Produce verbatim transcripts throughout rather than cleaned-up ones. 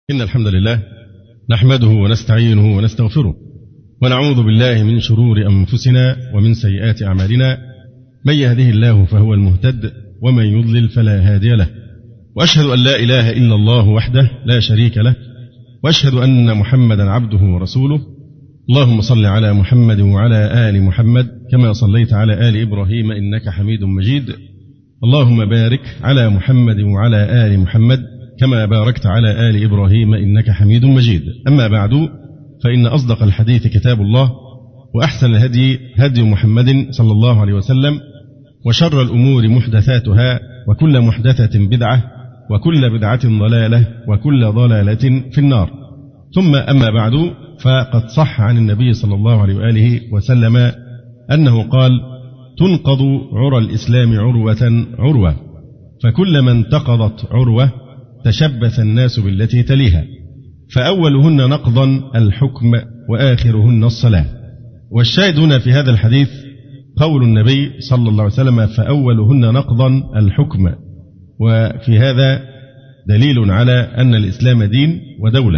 إن الحمد لله نحمده ونستعينه ونستغفره ونعوذ بالله من شرور أنفسنا ومن سيئات أعمالنا. من يهده الله فهو المهتد ومن يضلل فلا هادي له، وأشهد أن لا إله إلا الله وحده لا شريك له، وأشهد أن محمدا عبده ورسوله. اللهم صل على محمد وعلى آل محمد كما صليت على آل إبراهيم إنك حميد مجيد. اللهم بارك على محمد وعلى آل محمد كما باركت على آل إبراهيم إنك حميد مجيد. أما بعد، فإن أصدق الحديث كتاب الله، وأحسن الهدي هدي محمد صلى الله عليه وسلم، وشر الأمور محدثاتها، وكل محدثة بدعة، وكل بدعة ضلالة، وكل ضلالة في النار. ثم أما بعد، فقد صح عن النبي صلى الله عليه وآله وسلم أنه قال: تنقض عرى الإسلام عروة عروة، فكلما انتقضت عروة تشبث الناس بالتي تليها، فأولهن نقضا الحكم وآخرهن الصلاة. والشاهد هنا في هذا الحديث قول النبي صلى الله عليه وسلم: فأولهن نقضا الحكم. وفي هذا دليل على أن الإسلام دين ودولة،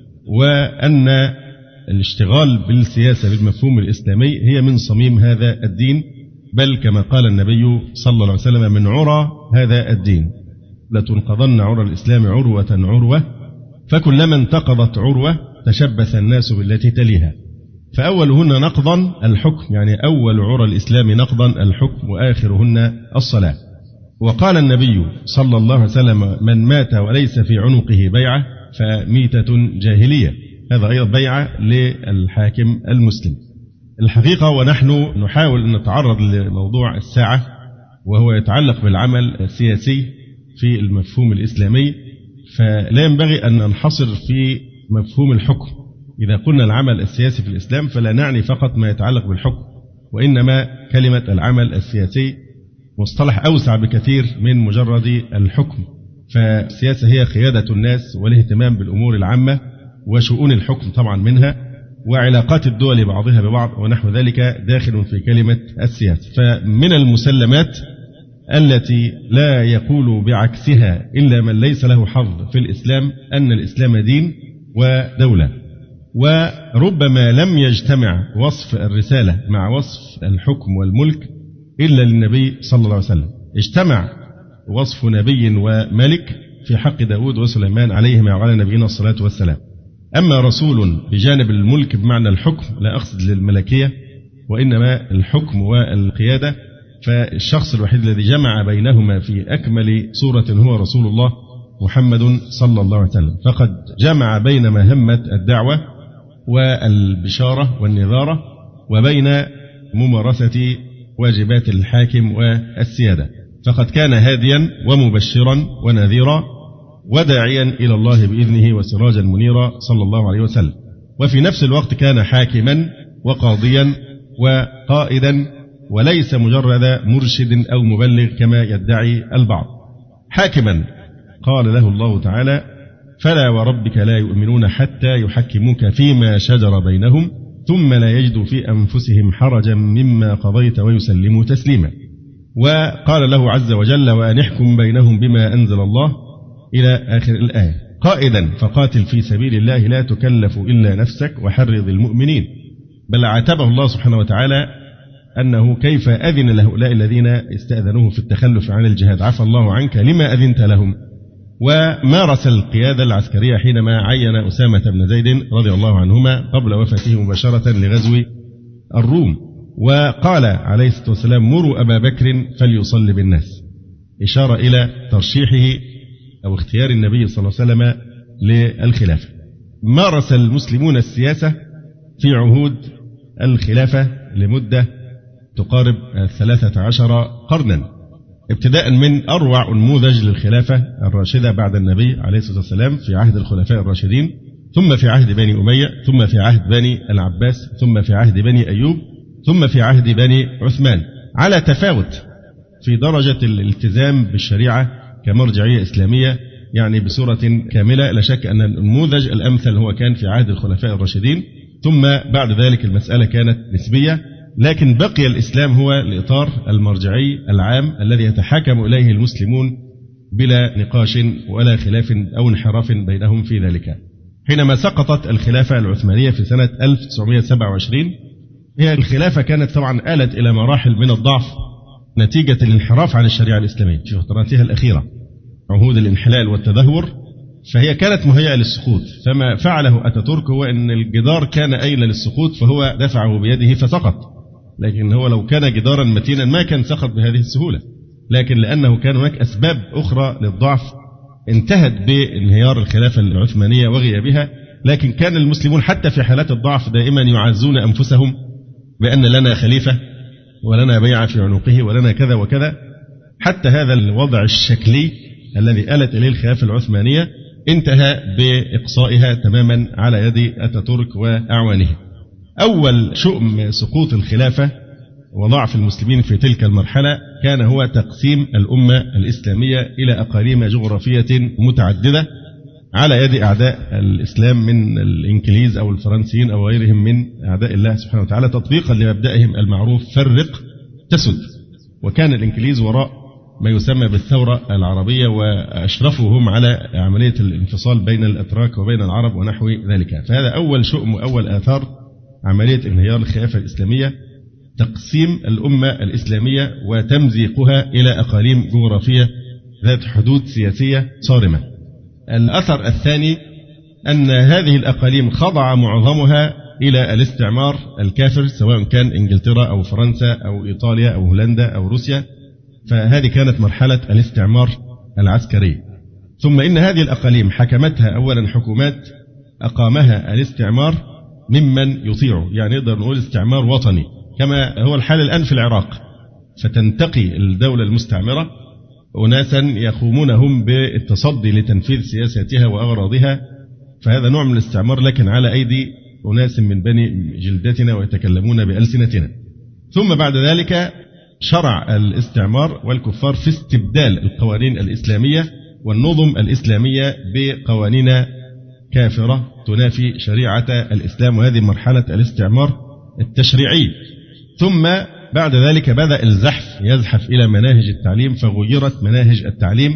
وأن الاشتغال بالسياسة بالمفهوم الإسلامي هي من صميم هذا الدين، بل كما قال النبي صلى الله عليه وسلم: من عرى هذا الدين لتنقضن عرى الإسلام عروة عروة، فكلما انتقضت عروة تشبث الناس بالتي تليها، فأولهن نقضا الحكم، يعني أول عرى الإسلام نقضا الحكم وآخرهن الصلاة. وقال النبي صلى الله عليه وسلم: من مات وليس في عنقه بيعة فميتة جاهلية. هذا أيضا بيعة للحاكم المسلم. الحقيقة ونحن نحاول أن نتعرض لموضوع الساعة، وهو يتعلق بالعمل السياسي في المفهوم الإسلامي، فلا ينبغي أن ننحصر في مفهوم الحكم. إذا قلنا العمل السياسي في الإسلام فلا نعني فقط ما يتعلق بالحكم، وإنما كلمة العمل السياسي مصطلح أوسع بكثير من مجرد الحكم. فالسياسة هي قيادة الناس والاهتمام بالأمور العامة وشؤون الحكم طبعا منها، وعلاقات الدول بعضها ببعض ونحو ذلك داخل في كلمة السياسة. فمن المسلمات التي لا يقول بعكسها إلا من ليس له حظ في الإسلام أن الإسلام دين ودولة. وربما لم يجتمع وصف الرسالة مع وصف الحكم والملك إلا للنبي صلى الله عليه وسلم. اجتمع وصف نبي وملك في حق داود وسليمان عليهما وعلى نبينا الصلاة والسلام. أما رسول بجانب الملك بمعنى الحكم، لا أقصد للملكية وإنما الحكم والقيادة، فالشخص الوحيد الذي جمع بينهما في أكمل صورة هو رسول الله محمد صلى الله عليه وسلم. فقد جمع بين مهمة الدعوة والبشارة والنذارة وبين ممارسة واجبات الحاكم والسيادة، فقد كان هاديا ومبشرا ونذيرا وداعيا إلى الله بإذنه وسراجا منيرا صلى الله عليه وسلم. وفي نفس الوقت كان حاكما وقاضيا وقائدا، وليس مجرد مرشد أو مبلغ كما يدعي البعض. حاكما قال له الله تعالى: فلا وربك لا يؤمنون حتى يحكموك فيما شجر بينهم ثم لا يجدوا في أنفسهم حرجا مما قضيت ويسلموا تسليما. وقال له عز وجل: وأن احكم بينهم بما أنزل الله إلى آخر الآية. قائدا فقاتل في سبيل الله لا تكلف إلا نفسك وحرض المؤمنين. بل عاتبه الله سبحانه وتعالى أنه كيف أذن لهؤلاء الذين استأذنوه في التخلف عن الجهاد، عفى الله عنك لما أذنت لهم. ومارس القيادة العسكرية حينما عين أسامة بن زيد رضي الله عنهما قبل وفاته مباشرة لغزو الروم، وقال عليه الصلاة والسلام: مروا أبا بكر فليصلي بالناس، إشارة إلى ترشيحه أو اختيار النبي صلى الله عليه وسلم للخلافة. مارس المسلمون السياسة في عهود الخلافة لمدة تقارب ثلاثة عشر قرنا، ابتداء من أروع نموذج للخلافة الراشدة بعد النبي عليه الصلاة والسلام في عهد الخلفاء الراشدين، ثم في عهد بني أمية، ثم في عهد بني العباس، ثم في عهد بني أيوب، ثم في عهد بني عثمان، على تفاوت في درجة الالتزام بالشريعة كمرجعية إسلامية، يعني بصورة كاملة. لا شك أن النموذج الأمثل هو كان في عهد الخلفاء الراشدين، ثم بعد ذلك المسألة كانت نسبية، لكن بقي الإسلام هو الإطار المرجعي العام الذي يتحاكم إليه المسلمون بلا نقاش ولا خلاف أو انحراف بينهم في ذلك. حينما سقطت الخلافة العثمانية في سنة ألف وتسعمائة وسبعة وعشرين، هي الخلافة كانت طبعا آلت إلى مراحل من الضعف نتيجة الانحراف عن الشريعة الإسلامية في فتراتها الأخيرة، عهود الانحلال والتدهور، فهي كانت مهيئة للسقوط. فما فعله أتاتورك هو أن الجدار كان أيل للسقوط فهو دفعه بيده فسقط، لكن هو لو كان جدارا متينا ما كان سقط بهذه السهولة، لكن لأنه كان هناك أسباب أخرى للضعف انتهت بانهيار الخلافة العثمانية وغيابها. لكن كان المسلمون حتى في حالات الضعف دائما يعزون أنفسهم بأن لنا خليفة ولنا بيعة في عنقه ولنا كذا وكذا، حتى هذا الوضع الشكلي الذي آلت إليه الخلافة العثمانية انتهى بإقصائها تماما على يد أتاتورك وأعوانه. أول شؤم سقوط الخلافة وضعف المسلمين في تلك المرحلة كان هو تقسيم الأمة الإسلامية إلى أقاليم جغرافية متعددة على يد أعداء الإسلام من الإنجليز أو الفرنسيين أو غيرهم من أعداء الله سبحانه وتعالى، تطبيقا لمبدأهم المعروف فرق تسد. وكان الإنجليز وراء ما يسمى بالثورة العربية وأشرفهم على عملية الانفصال بين الأتراك وبين العرب ونحو ذلك. فهذا أول شؤم وأول آثار عملية انهيار الخلافة الإسلامية، تقسيم الأمة الإسلامية وتمزيقها إلى أقاليم جغرافية ذات حدود سياسية صارمة. الأثر الثاني أن هذه الأقاليم خضع معظمها إلى الاستعمار الكافر، سواء كان إنجلترا أو فرنسا أو إيطاليا أو هولندا أو روسيا، فهذه كانت مرحلة الاستعمار العسكري. ثم إن هذه الأقاليم حكمتها أولا حكومات أقامها الاستعمار ممن يطيعه، يعني نقدر نقول استعمار وطني كما هو الحال الآن في العراق، فتنتقي الدولة المستعمرة أناسا يقومونهم بالتصدي لتنفيذ سياساتها وأغراضها، فهذا نوع من الاستعمار لكن على أيدي أناس من بني جلدتنا ويتكلمون بألسنتنا. ثم بعد ذلك شرع الاستعمار والكفار في استبدال القوانين الإسلامية والنظم الإسلامية بقوانين كافرة تنافي شريعة الإسلام، وهذه مرحلة الاستعمار التشريعي. ثم بعد ذلك بدأ الزحف يزحف إلى مناهج التعليم، فغيرت مناهج التعليم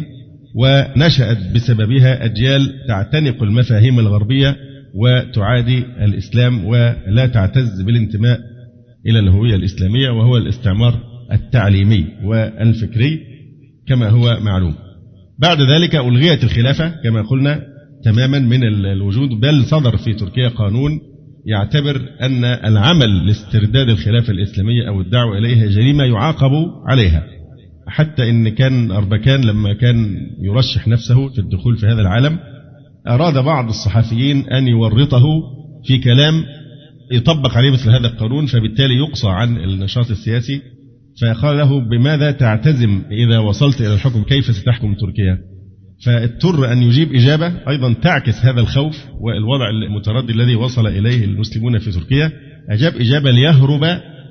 ونشأت بسببها أجيال تعتنق المفاهيم الغربية وتعادي الإسلام ولا تعتز بالانتماء إلى الهوية الإسلامية، وهو الاستعمار التعليمي والفكري كما هو معلوم. بعد ذلك ألغيت الخلافة كما قلنا تماما من الوجود، بل صدر في تركيا قانون يعتبر أن العمل لاسترداد الخلافة الإسلامية أو الدعوة إليها جريمة يعاقب عليها، حتى إن كان أربكان لما كان يرشح نفسه في الدخول في هذا العالم أراد بعض الصحفيين أن يورطه في كلام يطبق عليه مثل هذا القانون، فبالتالي يقصى عن النشاط السياسي، فقال له بماذا تعتزم إذا وصلت إلى الحكم، كيف ستحكم تركيا؟ فاضطر أن يجيب إجابة أيضا تعكس هذا الخوف والوضع المتردي الذي وصل إليه المسلمون في تركيا. أجاب إجابة ليهرب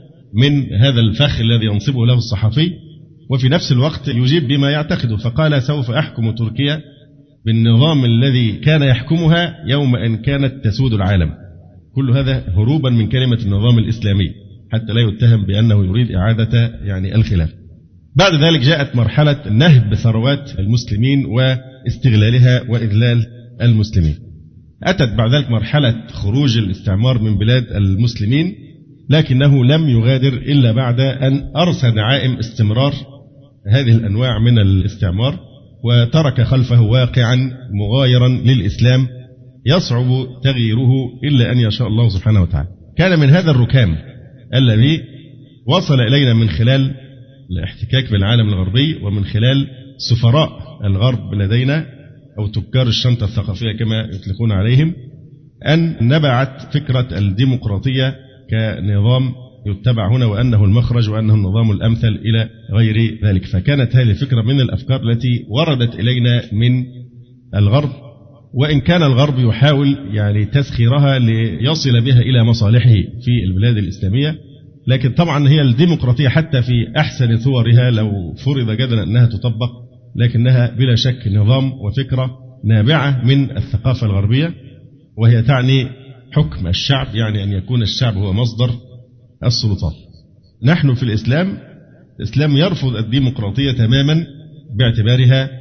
من هذا الفخ الذي ينصبه له الصحفي، وفي نفس الوقت يجيب بما يعتقده، فقال سوف أحكم تركيا بالنظام الذي كان يحكمها يوم أن كانت تسود العالم. كل هذا هروبا من كلمة النظام الإسلامي حتى لا يتهم بأنه يريد إعادة يعني الخلاف. بعد ذلك جاءت مرحلة نهب ثروات المسلمين واستغلالها وإذلال المسلمين. أتت بعد ذلك مرحلة خروج الاستعمار من بلاد المسلمين، لكنه لم يغادر إلا بعد أن أرسى دعائم استمرار هذه الأنواع من الاستعمار، وترك خلفه واقعا مغايرا للإسلام يصعب تغييره إلا أن يشاء الله سبحانه وتعالى. كان من هذا الركام الذي وصل إلينا من خلال الاحتكاك بالعالم الغربي ومن خلال سفراء الغرب لدينا أو تجار الشنطة الثقافية كما يطلقون عليهم، أن نبعت فكرة الديمقراطية كنظام يتبع هنا وأنه المخرج وأنه النظام الأمثل إلى غير ذلك. فكانت هذه الفكرة من الأفكار التي وردت إلينا من الغرب، وإن كان الغرب يحاول يعني تسخيرها ليصل بها إلى مصالحه في البلاد الإسلامية، لكن طبعا هي الديمقراطية حتى في أحسن صورها لو فرض جدلا أنها تطبق، لكنها بلا شك نظام وفكرة نابعة من الثقافة الغربية، وهي تعني حكم الشعب، يعني أن يكون الشعب هو مصدر السلطات. نحن في الإسلام الإسلام يرفض الديمقراطية تماما باعتبارها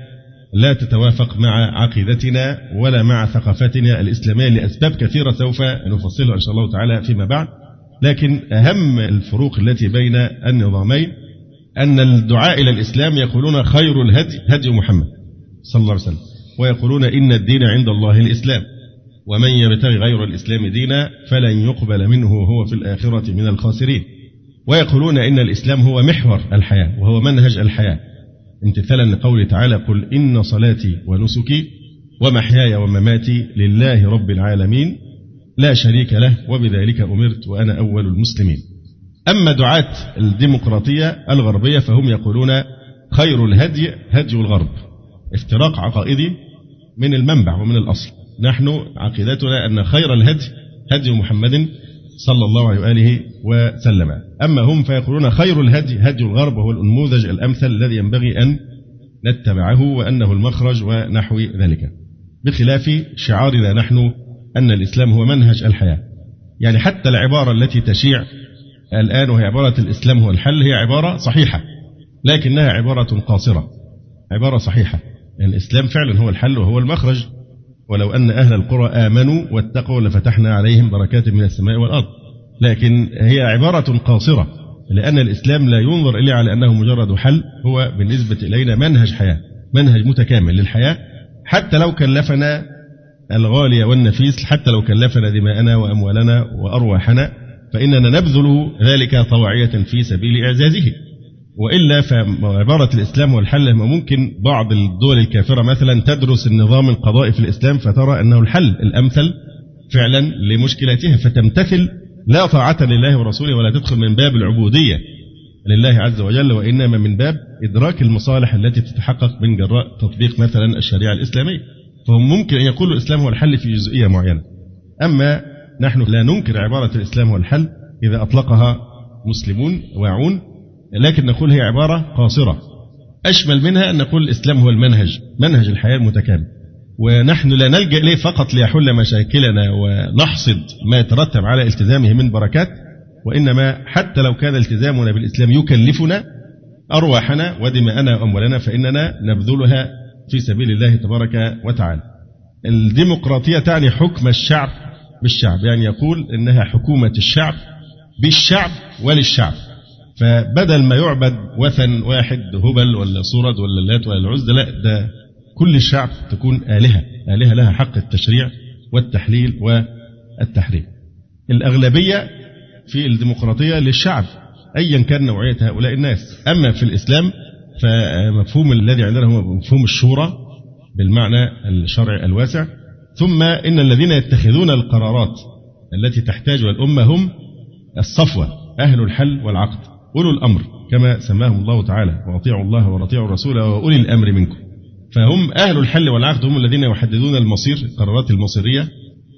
لا تتوافق مع عقيدتنا ولا مع ثقافتنا الإسلامية لأسباب كثيرة سوف نفصلها إن شاء الله تعالى فيما بعد. لكن أهم الفروق التي بين النظامين أن الدعاء إلى الإسلام يقولون خير الهدي هدي محمد صلى الله عليه وسلم، ويقولون إن الدين عند الله الإسلام، ومن يبتغي غير الإسلام دينا فلن يقبل منه وهو في الآخرة من الخاسرين. ويقولون إن الإسلام هو محور الحياة وهو منهج الحياة، امتثالا لقوله تعالى: قل إن صلاتي ونسكي ومحياي ومماتي لله رب العالمين لا شريك له وبذلك أمرت وأنا أول المسلمين. أما دعاة الديمقراطية الغربية فهم يقولون خير الهدي هدي الغرب، افتراق عقائدي من المنبع ومن الأصل. نحن عقيدتنا أن خير الهدي هدي محمد صلى الله عليه وآله وسلم. أما هم فيقولون خير الهدي هدي الغرب، وهو النموذج الأمثل الذي ينبغي أن نتبعه وأنه المخرج ونحو ذلك، بخلاف شعارنا نحن أن الإسلام هو منهج الحياة. يعني حتى العبارة التي تشيع الآن وهي عبارة الإسلام هو الحل هي عبارة صحيحة، لكنها عبارة قاصرة، عبارة صحيحة. يعني الإسلام فعلا هو الحل وهو المخرج، ولو أن أهل القرى آمنوا واتقوا لفتحنا عليهم بركات من السماء والأرض، لكن هي عبارة قاصرة، لأن الإسلام لا ينظر إليه على أنه مجرد حل، هو بالنسبة إلينا منهج حياة، منهج متكامل للحياة، حتى لو كلفنا الغالي والنفيس، حتى لو كلفنا دماءنا وأموالنا وأرواحنا، فإننا نبذل ذلك طواعية في سبيل إعزازه. وإلا فعبارة الإسلام والحل، ممكن بعض الدول الكافرة مثلا تدرس النظام القضائي في الإسلام فترى أنه الحل الأمثل فعلا لمشكلاتها، فتمتثل لا طاعة لله ورسوله ولا تدخل من باب العبودية لله عز وجل، وإنما من باب إدراك المصالح التي تتحقق من جراء تطبيق مثلا الشريعة الإسلامية. فهم ممكن أن يقولوا الإسلام هو الحل في جزئية معينة، أما نحن لا ننكر عبارة الإسلام هو الحل إذا أطلقها مسلمون واعون، لكن نقول هي عبارة قاصرة. أشمل منها أن نقول الإسلام هو المنهج، منهج الحياة المتكامل، ونحن لا نلجأ إليه فقط ليحل مشاكلنا ونحصد ما يترتب على التزامه من بركات، وإنما حتى لو كان التزامنا بالإسلام يكلفنا أرواحنا ودماءنا وأموالنا فإننا نبذلها في سبيل الله تبارك وتعالى. الديمقراطية تعني حكم الشعب بالشعب، يعني يقول إنها حكومة الشعب بالشعب وللشعب، فبدل ما يعبد وثن واحد هبل ولا صورد ولا اللات ولا العزى، لا، ده كل الشعب تكون آلهة، آلهة لها حق التشريع والتحليل والتحريم. الأغلبية في الديمقراطية للشعب أيا كان نوعية هؤلاء الناس. أما في الإسلام فمفهوم الذي عندنا هو مفهوم الشورى بالمعنى الشرعي الواسع. ثم إن الذين يتخذون القرارات التي تحتاجها الأمة هم الصفوة، أهل الحل والعقد، أولو الأمر كما سماهم الله تعالى: وأطيعوا الله وأطيعوا الرسول وأولي الأمر منكم. فهم أهل الحل والعقد، هم الذين يحددون المصير، القرارات المصيرية،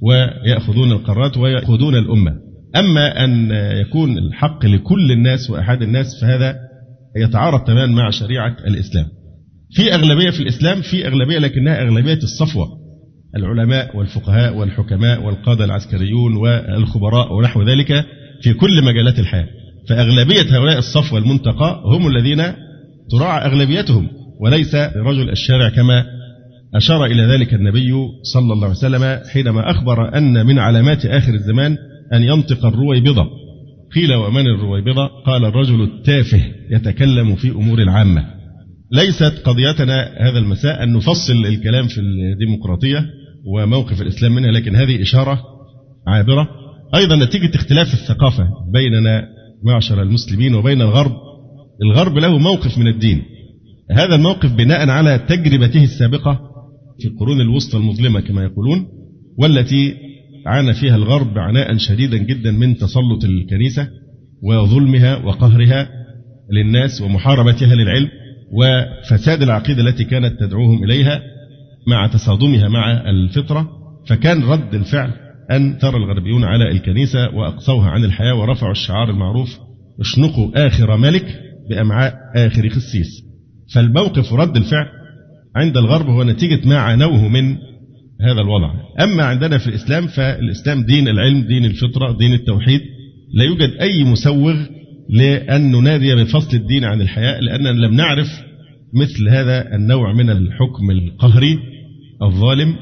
ويأخذون القرارات ويأخذون الأمة. أما أن يكون الحق لكل الناس وأحد الناس فهذا يتعارض تماما مع شريعة الإسلام. في أغلبية في الإسلام، في أغلبية لكنها أغلبية الصفوة، العلماء والفقهاء والحكماء والقادة العسكريون والخبراء ونحو ذلك في كل مجالات الحياة. فأغلبية هؤلاء الصفوة المنتقى هم الذين تراعى أغلبيتهم، وليس رجل الشارع كما أشار إلى ذلك النبي صلى الله عليه وسلم حينما أخبر أن من علامات آخر الزمان أن ينطق الرويبضة. قيل: ومن الرويبضة؟ قال: الرجل التافه يتكلم في أمور العامة. ليست قضيتنا هذا المساء أن نفصل الكلام في الديمقراطية وموقف الإسلام منها، لكن هذه إشارة عابرة. أيضا نتيجة اختلاف الثقافة بيننا معشر المسلمين وبين الغرب، الغرب له موقف من الدين، هذا الموقف بناء على تجربته السابقة في القرون الوسطى المظلمة كما يقولون، والتي عانى فيها الغرب عناء شديدا جدا من تسلط الكنيسة وظلمها وقهرها للناس ومحاربتها للعلم وفساد العقيدة التي كانت تدعوهم إليها مع تصادمها مع الفطرة. فكان رد الفعل أن ترى الغربيون على الكنيسة وأقصوها عن الحياة ورفعوا الشعار المعروف: اشنقوا آخر ملك بأمعاء آخر خسيس. فالموقف ورد الفعل عند الغرب هو نتيجة ما عانوه من هذا الوضع. أما عندنا في الإسلام فالإسلام دين العلم، دين الفطرة، دين التوحيد، لا يوجد أي مسوغ لأن ننادي بفصل الدين عن الحياة، لأننا لم نعرف مثل هذا النوع من الحكم القهري الظالم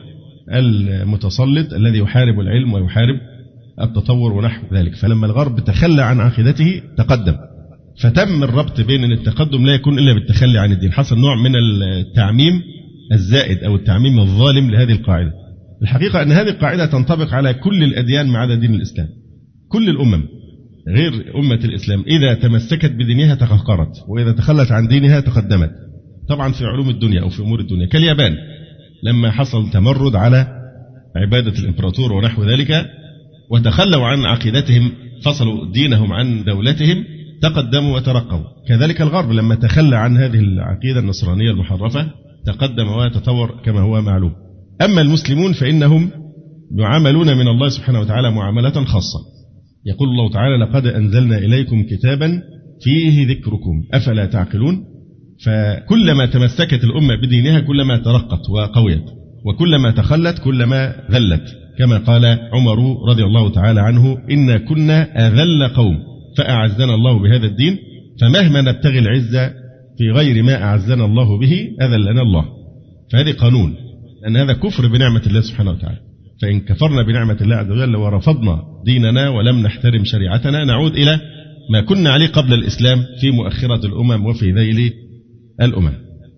المتسلط الذي يحارب العلم ويحارب التطور ونحو ذلك. فلما الغرب تخلى عن عقيدته تقدم، فتم الربط بين أن التقدم لا يكون إلا بالتخلي عن الدين. حصل نوع من التعميم الزائد أو التعميم الظالم لهذه القاعدة. الحقيقة أن هذه القاعدة تنطبق على كل الأديان ما عدا دين الإسلام. كل الأمم غير أمة الإسلام إذا تمسكت بدينها تقهقرت، وإذا تخلت عن دينها تقدمت. طبعا في علوم الدنيا أو في أمور الدنيا، كاليابان لما حصل تمرد على عبادة الإمبراطور ونحو ذلك وتخلوا عن عقيدتهم، فصلوا دينهم عن دولتهم، تقدموا وترقوا. كذلك الغرب لما تخلى عن هذه العقيدة النصرانية المحرفة تقدم وتطور كما هو معلوم. أما المسلمون فإنهم يعاملون من الله سبحانه وتعالى معاملة خاصة. يقول الله تعالى: لقد أنزلنا إليكم كتابا فيه ذكركم أفلا تعقلون. فكلما تمسكت الأمة بدينها كلما ترقت وقويت، وكلما تخلت كلما ذلت، كما قال عمر رضي الله تعالى عنه: إنا كنا أذل قوم فأعزنا الله بهذا الدين، فمهما نبتغي العزة في غير ما أعزنا الله به أذلنا الله. فهذه قانون، لأن هذا كفر بنعمة الله سبحانه وتعالى. فإن كفرنا بنعمة الله عز وجل ورفضنا ديننا ولم نحترم شريعتنا نعود إلى ما كنا عليه قبل الإسلام في مؤخرة الأمم وفي ذيل الأمم.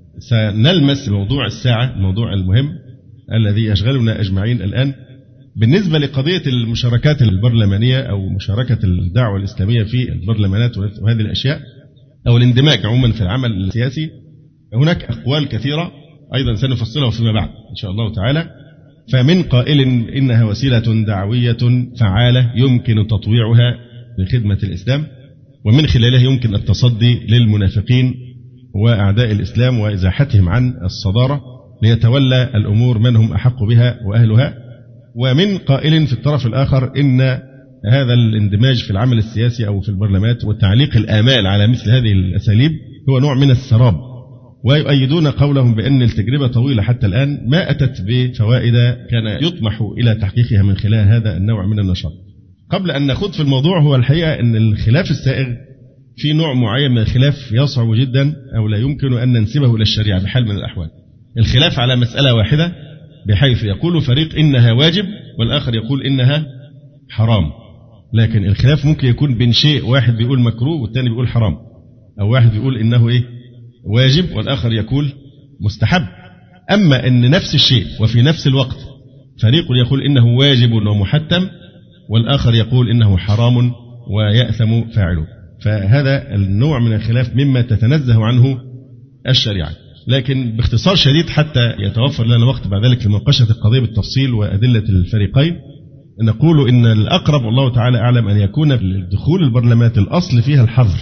سنلمس موضوع الساعة، الموضوع المهم الذي يشغلنا أجمعين الآن بالنسبة لقضية المشاركات البرلمانية أو مشاركة الدعوة الإسلامية في البرلمانات وهذه الأشياء، أو الاندماج عموما في العمل السياسي. هناك أقوال كثيرة أيضا سنفصلها فيما بعد إن شاء الله تعالى. فمن قائل إنها وسيلة دعوية فعالة يمكن تطويعها لخدمة الإسلام، ومن خلالها يمكن التصدي للمنافقين وأعداء الإسلام وإزاحتهم عن الصدارة ليتولى الأمور من هم أحق بها وأهلها. ومن قائل في الطرف الآخر إن هذا الاندماج في العمل السياسي أو في البرلمانات وتعليق الآمال على مثل هذه الأساليب هو نوع من السراب، ويؤيدون قولهم بأن التجربة طويلة حتى الآن ما أتت بفوائد كان يطمح إلى تحقيقها من خلال هذا النوع من النشاط. قبل أن نخوض في الموضوع، هو الحقيقة أن الخلاف السائغ في نوع معين من الخلاف يصعب جدا أو لا يمكن أن ننسبه إلى الشريعة بحال من الأحوال. الخلاف على مسألة واحدة، بحيث يقول فريق إنها واجب والآخر يقول إنها حرام. لكن الخلاف ممكن يكون بين شيء، واحد بيقول مكروه والثاني بيقول حرام، أو واحد بيقول إنه إيه واجب والآخر يقول مستحب. أما أن نفس الشيء وفي نفس الوقت فريق يقول إنه واجب ومحتم والآخر يقول إنه حرام ويأثم فاعله، فهذا النوع من الخلاف مما تتنزه عنه الشريعة. لكن باختصار شديد حتى يتوفر لنا وقت بعد ذلك لمناقشة القضية بالتفصيل وأدلة الفريقين، نقول إن الأقرب والله تعالى أعلم أن يكون الدخول البرلمانات الأصل فيها الحظر،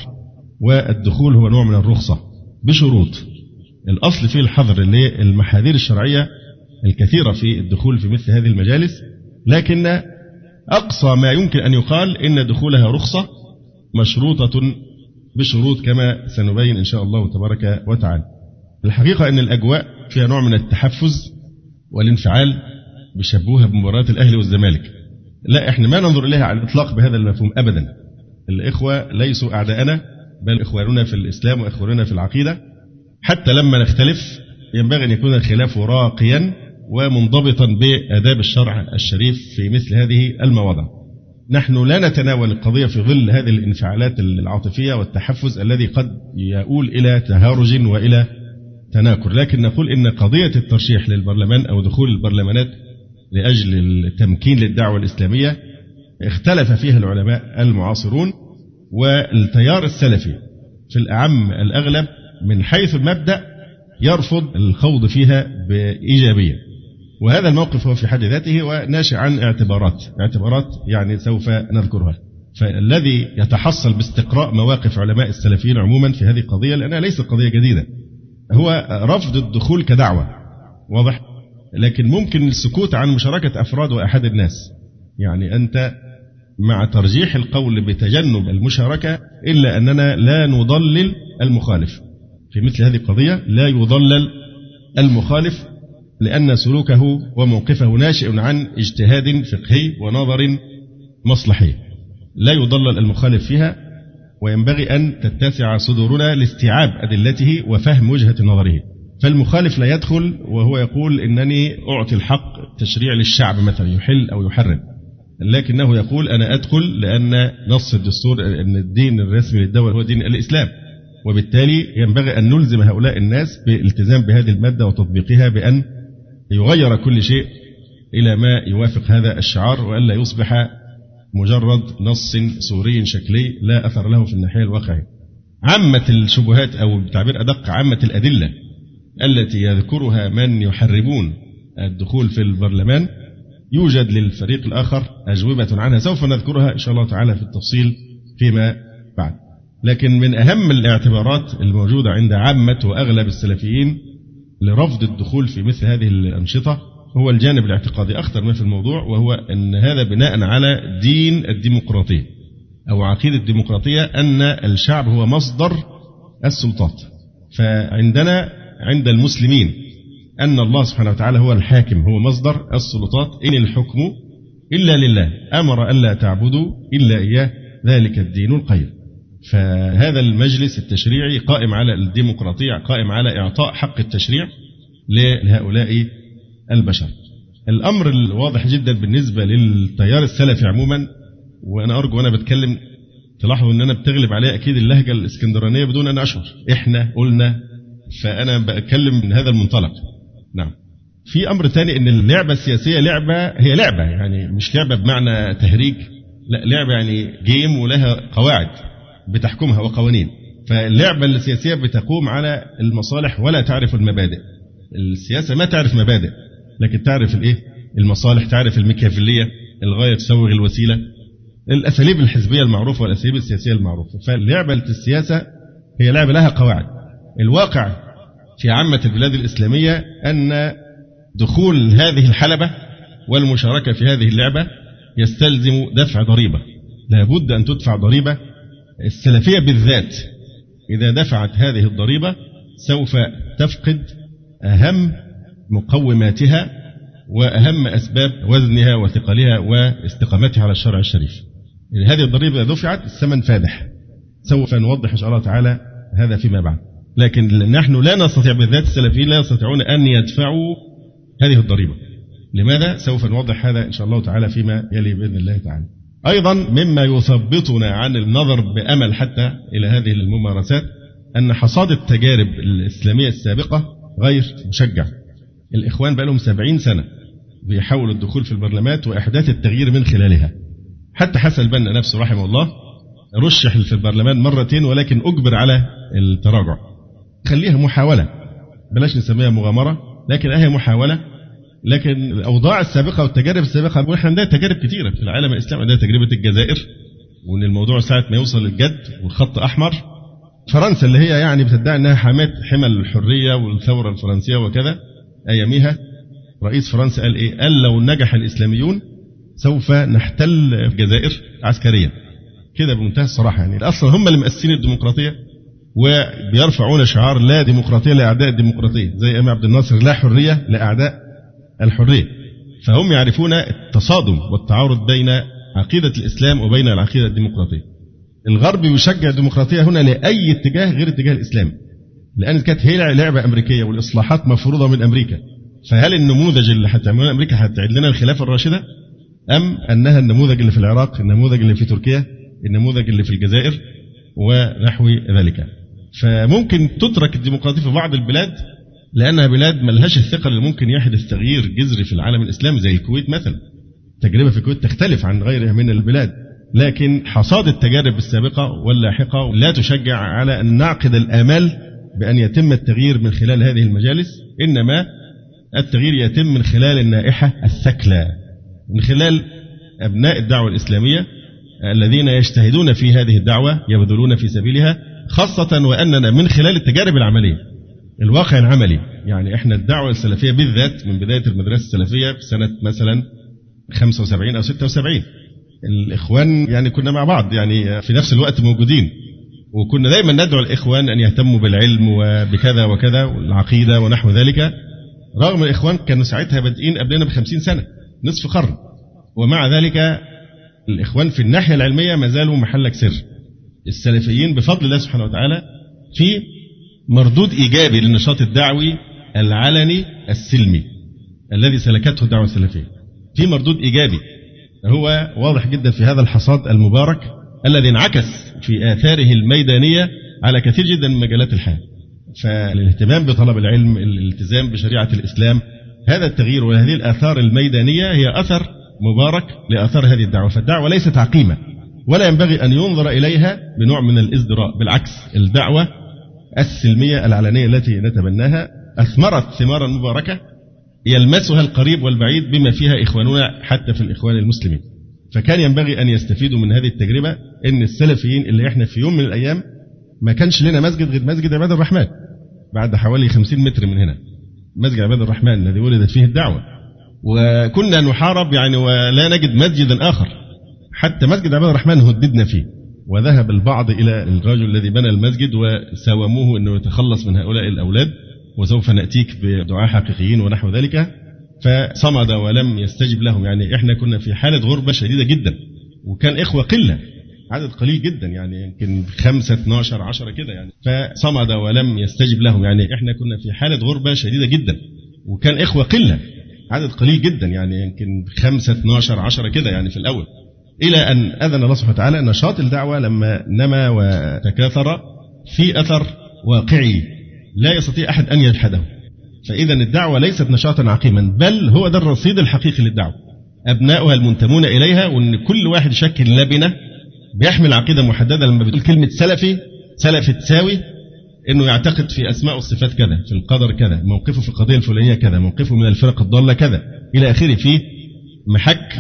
والدخول هو نوع من الرخصة بشروط. الأصل فيه الحظر للمحاذير الشرعية الكثيرة في الدخول في مثل هذه المجالس، لكن أقصى ما يمكن أن يقال إن دخولها رخصة مشروطة بشروط كما سنبين إن شاء الله تبارك وتعالى. الحقيقة أن الأجواء فيها نوع من التحفز والانفعال، بيشبهوها بمباراة الأهلي والزمالك. لا، إحنا ما ننظر إليها على الإطلاق بهذا المفهوم أبدا. الإخوة ليسوا أعداءنا، بل إخواننا في الإسلام وإخواننا في العقيدة. حتى لما نختلف ينبغي أن يكون الخلاف راقيا ومنضبطا بآداب الشرع الشريف في مثل هذه المواضع. نحن لا نتناول القضية في ظل هذه الانفعالات العاطفية والتحفز الذي قد يؤول إلى تهارج وإلى تناكر، لكن نقول إن قضية الترشيح للبرلمان أو دخول البرلمانات لأجل التمكين للدعوة الإسلامية اختلف فيها العلماء المعاصرون، والتيار السلفي في الأعم الأغلب من حيث المبدأ يرفض الخوض فيها بإيجابية. وهذا الموقف هو في حد ذاته وناشئ عن اعتبارات اعتبارات يعني سوف نذكرها. فالذي يتحصل باستقراء مواقف علماء السلفيين عموما في هذه القضية، لأنها ليست قضية جديدة، هو رفض الدخول كدعوة واضح، لكن ممكن السكوت عن مشاركة أفراد وأحد الناس. يعني أنت مع ترجيح القول بتجنب المشاركة، إلا أننا لا نضلل المخالف في مثل هذه القضية. لا يضلل المخالف لأن سلوكه وموقفه ناشئ عن اجتهاد فقهي ونظر مصلحي، لا يضلل المخالف فيها. وينبغي أن تتسع صدورنا لاستيعاب أدلته وفهم وجهة نظره. فالمخالف لا يدخل وهو يقول إنني أعطي الحق تشريع للشعب مثلا يحل أو يحرم، لكنه يقول أنا أدخل لأن نص الدستور أن الدين الرسمي للدولة هو دين الإسلام، وبالتالي ينبغي أن نلزم هؤلاء الناس بالالتزام بهذه المادة وتطبيقها بأن يغير كل شيء إلى ما يوافق هذا الشعار، وألا يصبح مجرد نص صوري شكلي لا أثر له في الناحية الواقعية. عامة الشبهات أو بتعبير أدق عامة الأدلة التي يذكرها من يحرمون الدخول في البرلمان يوجد للفريق الآخر أجوبة عنها، سوف نذكرها إن شاء الله تعالى في التفصيل فيما بعد. لكن من أهم الاعتبارات الموجودة عند عامة وأغلب السلفيين لرفض الدخول في مثل هذه الأنشطة هو الجانب الاعتقادي أخطر ما في الموضوع، وهو أن هذا بناء على دين الديمقراطية أو عقيدة الديمقراطية أن الشعب هو مصدر السلطات. فعندنا عند المسلمين أن الله سبحانه وتعالى هو الحاكم، هو مصدر السلطات، إن الحكم إلا لله أمر ألا تعبدوا إلا إياه ذلك الدين القيم. فهذا المجلس التشريعي قائم على الديمقراطية، قائم على إعطاء حق التشريع لهؤلاء البشر. الأمر الواضح جدا بالنسبة للتيار السلفي عموما، وأنا أرجو وأنا بتكلم تلاحظوا أن أنا بتغلب عليه أكيد اللهجة الإسكندرانية بدون أن أشعر، إحنا قلنا، فأنا بتكلم من هذا المنطلق. نعم. في أمر ثاني أن اللعبة السياسية لعبة هي لعبة، يعني مش لعبة بمعنى تهريج، لا، لعبة يعني جيم ولها قواعد بتحكمها وقوانين. فاللعبة السياسية بتقوم على المصالح ولا تعرف المبادئ. السياسة ما تعرف مبادئ، لكن تعرف الايه؟ المصالح، تعرف الميكافيلية، الغاية تسوغ الوسيلة، الأساليب الحزبية المعروفة والأساليب السياسية المعروفة. فاللعبة السياسة هي لعبة لها قواعد. الواقع في عامة البلاد الإسلامية أن دخول هذه الحلبة والمشاركة في هذه اللعبة يستلزم دفع ضريبة، لابد أن تدفع ضريبة. السلفية بالذات إذا دفعت هذه الضريبة سوف تفقد أهم مقوماتها وأهم أسباب وزنها وثقلها واستقامتها على الشرع الشريف. هذه الضريبة إذا دفعت الثمن فادح، سوف نوضح إن شاء الله تعالى هذا فيما بعد. لكن نحن لا نستطيع، بالذات السلفيين لا يستطيعون أن يدفعوا هذه الضريبة. لماذا؟ سوف نوضح هذا إن شاء الله تعالى فيما يلي بإذن الله تعالى. أيضا مما يثبطنا عن النظر بأمل حتى إلى هذه الممارسات أن حصاد التجارب الإسلامية السابقة غير مشجع. الإخوان بقى لهم سبعين سنة بيحاولوا الدخول في البرلمانات وإحداث التغيير من خلالها. حتى حسن البنا نفسه رحمه الله رشح في البرلمان مرتين ولكن أجبر على التراجع. خليها محاولة، بلاش نسميها مغامرة، لكن هي محاولة. لكن الأوضاع السابقة والتجارب السابقة، ونحن عندنا تجارب كثيرة في العالم الإسلامي. عندنا تجربة الجزائر، وإن الموضوع ساعة ما يوصل للجد والخط أحمر. فرنسا اللي هي يعني بتدعي أنها حماة حمى الحرية والثورة الفرنسية وكذا، أيامها رئيس فرنسا قال إيه؟ قال لو نجح الإسلاميون سوف نحتل الجزائر عسكريا، كده بمنتهى الصراحة. يعني أصلا هم اللي مؤسسين الديمقراطية وبيرفعون شعار لا ديمقراطية لأعداء الديمقراطية، زي أمام عبد الناصر لا حرية لأعداء الحرية. فهم يعرفون التصادم والتعارض بين عقيدة الإسلام وبين العقيدة الديمقراطية. الغرب يشجع الديمقراطية هنا لأي اتجاه غير اتجاه الإسلام، لأن كانت هي لعبة أمريكية والإصلاحات مفروضة من أمريكا. فهل النموذج اللي هتعملونه أمريكا هتعيد لنا الخلافة الراشدة، أم أنها النموذج اللي في العراق، النموذج اللي في تركيا، النموذج اللي في الجزائر ونحو ذلك؟ فممكن تترك الديمقراطية في بعض البلاد لأنها بلاد ملهاش الثقة اللي ممكن يحدث تغيير جذري في العالم الإسلامي، زي الكويت مثلا. تجربة في الكويت تختلف عن غيرها من البلاد، لكن حصاد التجارب السابقة واللاحقة لا تشجع على أن نعقد الآمال بأن يتم التغيير من خلال هذه المجالس. إنما التغيير يتم من خلال النائحة الثكلى، من خلال أبناء الدعوة الإسلامية الذين يجتهدون في هذه الدعوة، يبذلون في سبيلها، خاصة وأننا من خلال التجارب العملية، الواقع العملي. يعني إحنا الدعوة السلفية بالذات من بداية المدرسة السلفية في سنة مثلا خمسة وسبعين أو ستة وسبعين، الإخوان يعني كنا مع بعض، يعني في نفس الوقت موجودين، وكنا دايما ندعو الإخوان أن يهتموا بالعلم وبكذا وكذا والعقيدة ونحو ذلك، رغم الإخوان كانوا ساعتها بادئين قبلنا بخمسين سنة، نصف قرن. ومع ذلك الإخوان في الناحية العلمية ما زالوا محلك سر، السلفيين بفضل الله سبحانه وتعالى في مردود إيجابي للنشاط الدعوي العلني السلمي الذي سلكته الدعوة السلفية، في مردود إيجابي هو واضح جدا في هذا الحصاد المبارك الذي انعكس في آثاره الميدانية على كثير جدا من مجالات الحياة. فالاهتمام بطلب العلم، الالتزام بشريعة الإسلام، هذا التغيير وهذه الآثار الميدانية هي أثر مبارك لآثار هذه الدعوة. فالدعوة ليست عقيمة ولا ينبغي أن ينظر إليها بنوع من الازدراء، بالعكس الدعوة السلمية العلنية التي نتبناها أثمرت ثمارا مباركة يلمسها القريب والبعيد بما فيها إخواننا حتى في الإخوان المسلمين. فكان ينبغي أن يستفيدوا من هذه التجربة، إن السلفيين اللي إحنا في يوم من الأيام ما كانش لنا مسجد غير مسجد عباد الرحمن بعد حوالي خمسين متر من هنا، مسجد عباد الرحمن الذي ولدت فيه الدعوة، وكنا نحارب يعني ولا نجد مسجدا آخر، حتى مسجد عباد الرحمن هددنا فيه، وذهب البعض إلى الرجل الذي بنى المسجد وساوموه أنه يتخلص من هؤلاء الأولاد وسوف نأتيك بدعاء حقيقيين ونحو ذلك، فصمد ولم يستجب لهم. يعني إحنا كنا في حالة غربة شديدة جدا، وكان إخوة قلة، عدد قليل جدا، يعني يمكن خمسة اثناشر عشرة كده يعني، فصمد ولم يستجب لهم. يعني إحنا كنا في حالة غربة شديدة جدا، وكان إخوة قلة، عدد قليل جدا، يعني يمكن خمسة اثناشر عشرة كده يعني في الأول، إلى أن أذن الله سبحانه وتعالى نشاط الدعوة لما نما وتكاثر في أثر واقعي لا يستطيع أحد أن يجحده. فإذا الدعوة ليست نشاطا عقيما، بل هو ده الرصيد الحقيقي للدعوة، أبناؤها المنتمون إليها، وأن كل واحد يشكل لبنة بيحمل عقيدة محددة. لما بتقول كلمة سلفي، سلفي تساوي أنه يعتقد في أسماء والصفات كذا، في القدر كذا، موقفه في القضية الفلانية كذا، موقفه من الفرق الضالة كذا إلى آخره، في محك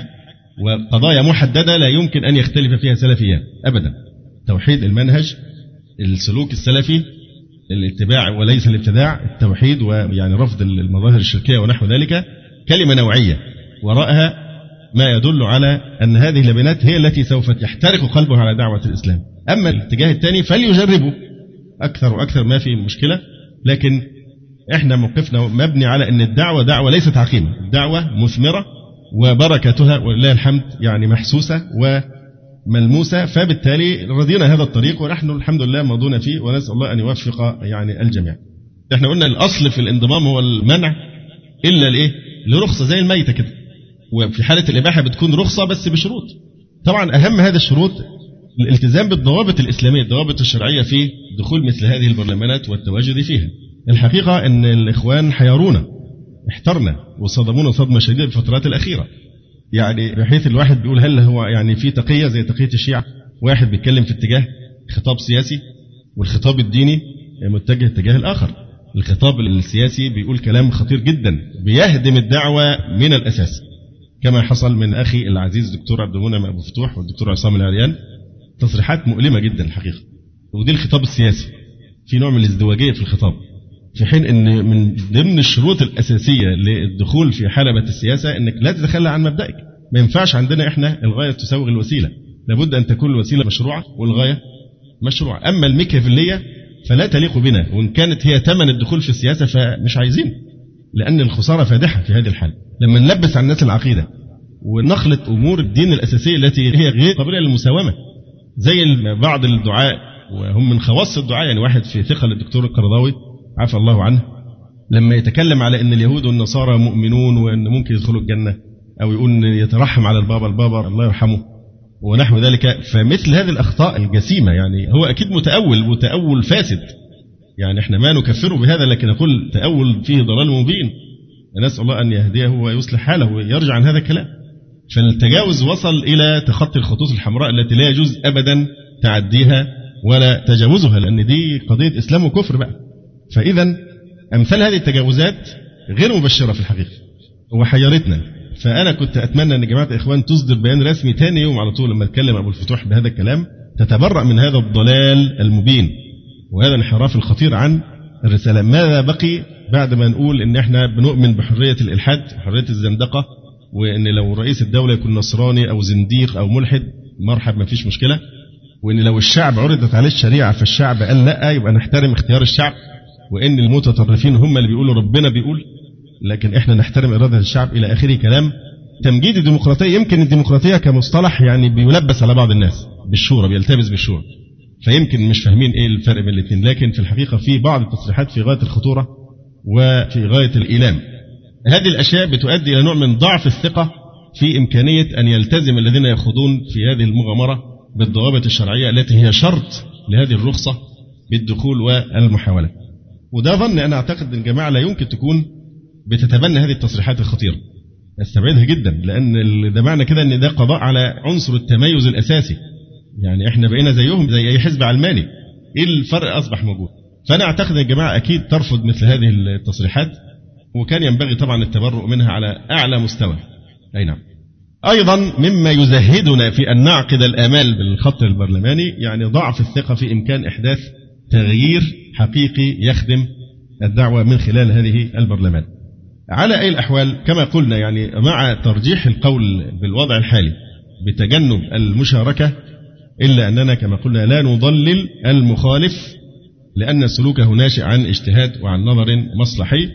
وقضايا محددة لا يمكن أن يختلف فيها سلفيات أبدا. توحيد المنهج، السلوك السلفي، الاتباع وليس الابتداع، التوحيد ويعني رفض المظاهر الشركية ونحو ذلك، كلمة نوعية وراءها ما يدل على أن هذه اللبنات هي التي سوف يحترق قلبه على دعوة الإسلام. أما الاتجاه الثاني فليجربوا أكثر وأكثر، ما في مشكلة، لكن إحنا موقفنا مبني على أن الدعوة دعوة ليست عقيمة، الدعوة مثمرة وبركتها ولله الحمد يعني محسوسة وملموسة، فبالتالي رضينا هذا الطريق ونحن الحمد لله ماضون فيه، ونسأل الله أن يوفق يعني الجميع. إحنا قلنا الأصل في الانضمام هو المنع إلا لإيه؟ لرخصة زي الميتة كده، وفي حالة الإباحة بتكون رخصة بس بشروط. طبعا أهم هذه الشروط الالتزام بالضوابط الإسلامية، الضوابط الشرعية في دخول مثل هذه البرلمانات والتواجد فيها. الحقيقة أن الإخوان حيرونا، احترنا وصدمونا صدمة شديدة في الفترات الأخيرة، يعني بحيث الواحد بيقول هل هو يعني في تقية زي تقية الشيعة، واحد بيتكلم في اتجاه خطاب سياسي والخطاب الديني متجه اتجاه الآخر. الخطاب السياسي بيقول كلام خطير جدا بيهدم الدعوة من الأساس، كما حصل من أخي العزيز الدكتور عبد المنعم أبو فتوح والدكتور عصام العريان، تصريحات مؤلمة جدا الحقيقة. ودي الخطاب السياسي، في نوع من الازدواجية في الخطاب، في حين أن من ضمن الشروط الأساسية للدخول في حلبة السياسة أنك لا تتخلى عن مبدئك. ما ينفعش عندنا إحنا الغاية تساوي الوسيلة، لابد أن تكون الوسيلة مشروعة والغاية مشروعة. أما الميكافيلية فلا تليق بنا، وإن كانت هي ثمن الدخول في السياسة فمش عايزين، لأن الخسارة فادحة في هذه الحالة. لما نلبس على الناس العقيدة ونخلط أمور الدين الأساسية التي هي غير قابلة للمساومة، زي بعض الدعاء وهم من خواص الدعاء، يعني واحد في ثقة للدكتور القرضاوي عفى الله عنه لما يتكلم على أن اليهود والنصارى مؤمنون وأن ممكن يدخلوا الجنة، أو يقول يترحم على البابا البابا الله يرحمه ونحو ذلك. فمثل هذه الأخطاء الجسيمة يعني هو أكيد متأول متأول فاسد، يعني احنا ما نكفره بهذا، لكن نقول تأول فيه ضلال مبين، نسأل الله أن يهديه ويصلح حاله ويرجع عن هذا الكلام. فالتجاوز وصل إلى تخطي الخطوط الحمراء التي لا يجوز أبدا تعديها ولا تجاوزها، لأن دي قضية إسلام وكفر بقى. فإذا أمثال هذه التجاوزات غير مبشرة في الحقيقة وحيرتنا. فأنا كنت أتمنى أن جماعة الإخوان تصدر بيان رسمي تاني يوم على طول لما اتكلم أبو الفتوح بهذا الكلام، تتبرأ من هذا الضلال المبين وهذا الانحراف الخطير عن الرسالة. ماذا بقي بعد ما نقول إن احنا بنؤمن بحرية الإلحاد وحرية الزندقة، وإن لو رئيس الدولة يكون نصراني أو زنديق أو ملحد مرحب ما فيش مشكلة، وإن لو الشعب عرضت عليه الشريعة فالشعب قال لا يبقى نحترم اختيار الشعب، وإن المتطرفين هم اللي بيقولوا ربنا بيقول لكن إحنا نحترم إرادة الشعب إلى آخره. كلام تمجيد الديمقراطية. يمكن الديمقراطية كمصطلح يعني بيلبس على بعض الناس بالشورى، بيلتبس بالشورى، فيمكن مش فاهمين إيه الفرق بين الاثنين، لكن في الحقيقة في بعض التصريحات في غاية الخطورة وفي غاية الإيلام. هذه الأشياء بتؤدي إلى نوع من ضعف الثقة في إمكانية أن يلتزم الذين يخوضون في هذه المغامرة بالضوابط الشرعية التي هي شرط لهذه الرخصة بالدخول والمحاولة. وده ظن أنا أعتقد أن الجماعة لا يمكن تكون بتتبنى هذه التصريحات الخطيرة، استبعدها جدا، لأن ده معنى كده أن ده قضاء على عنصر التميز الأساسي. يعني إحنا بقينا زيهم زي أي حزب علماني، إيه الفرق أصبح موجود؟ فأنا أعتقد أن الجماعة أكيد ترفض مثل هذه التصريحات، وكان ينبغي طبعا التبرؤ منها على أعلى مستوى. أي نعم. أيضا مما يزهدنا في أن نعقد الآمال بالخط البرلماني يعني ضعف الثقة في إمكان إحداث تغيير حقيقي يخدم الدعوة من خلال هذه البرلمان. على أي الأحوال كما قلنا يعني مع ترجيح القول بالوضع الحالي بتجنب المشاركة، إلا أننا كما قلنا لا نضلل المخالف، لأن سلوكه ناشئ عن اجتهاد وعن نظر مصلحي،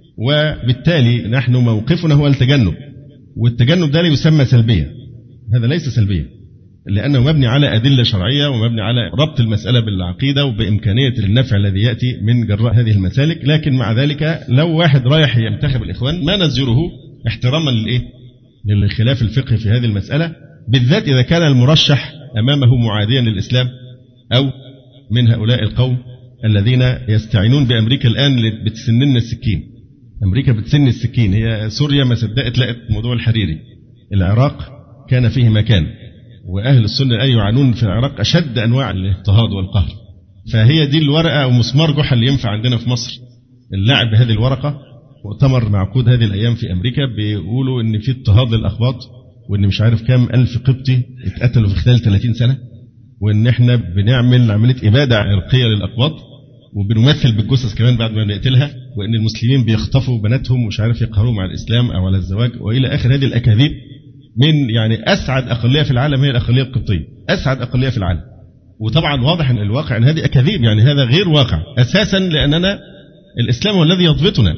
وبالتالي نحن موقفنا هو التجنب، والتجنب ده لا يسمى سلبية، هذا ليس سلبية، لأنه مبني على أدلة شرعية ومبني على ربط المسألة بالعقيدة وبإمكانية النفع الذي يأتي من جراء هذه المسالك. لكن مع ذلك لو واحد رايح ينتخب الإخوان ما نزجره احتراما للإيه؟ للخلاف الفقهي في هذه المسألة، بالذات إذا كان المرشح أمامه معاديا للإسلام أو من هؤلاء القوم الذين يستعينون بأمريكا الآن بتسنن السكين. أمريكا بتسن السكين، هي سوريا ما صدقت لقت موضوع الحريري، العراق كان فيه مكان، وأهل السنة الآن يعانون في العراق أشد أنواع الاضطهاد والقهر. فهي دي الورقة أو مسمار جحا اللي ينفع عندنا في مصر اللعب بهذه الورقة. مؤتمر معقود هذه الأيام في أمريكا بيقولوا إن في اضطهاد للأقباط، وإن مش عارف كام ألف قبطي اتقتلوا في خلال ثلاثين سنة، وإن إحنا بنعمل عملية إبادة عرقية للأقباط وبنمثل بالجثث كمان بعد ما بنقتلها، وإن المسلمين بيخطفوا بناتهم ومش عارف يقهروهم على الإسلام أو على الزواج وإلى آخر هذه الأكاذيب من يعني أسعد أقلية في العالم هي الأقلية القبطية، أسعد أقلية في العالم. وطبعا واضح أن الواقع أن هذه أكاذيب، يعني هذا غير واقع أساسا، لأننا الإسلام هو الذي يضبطنا.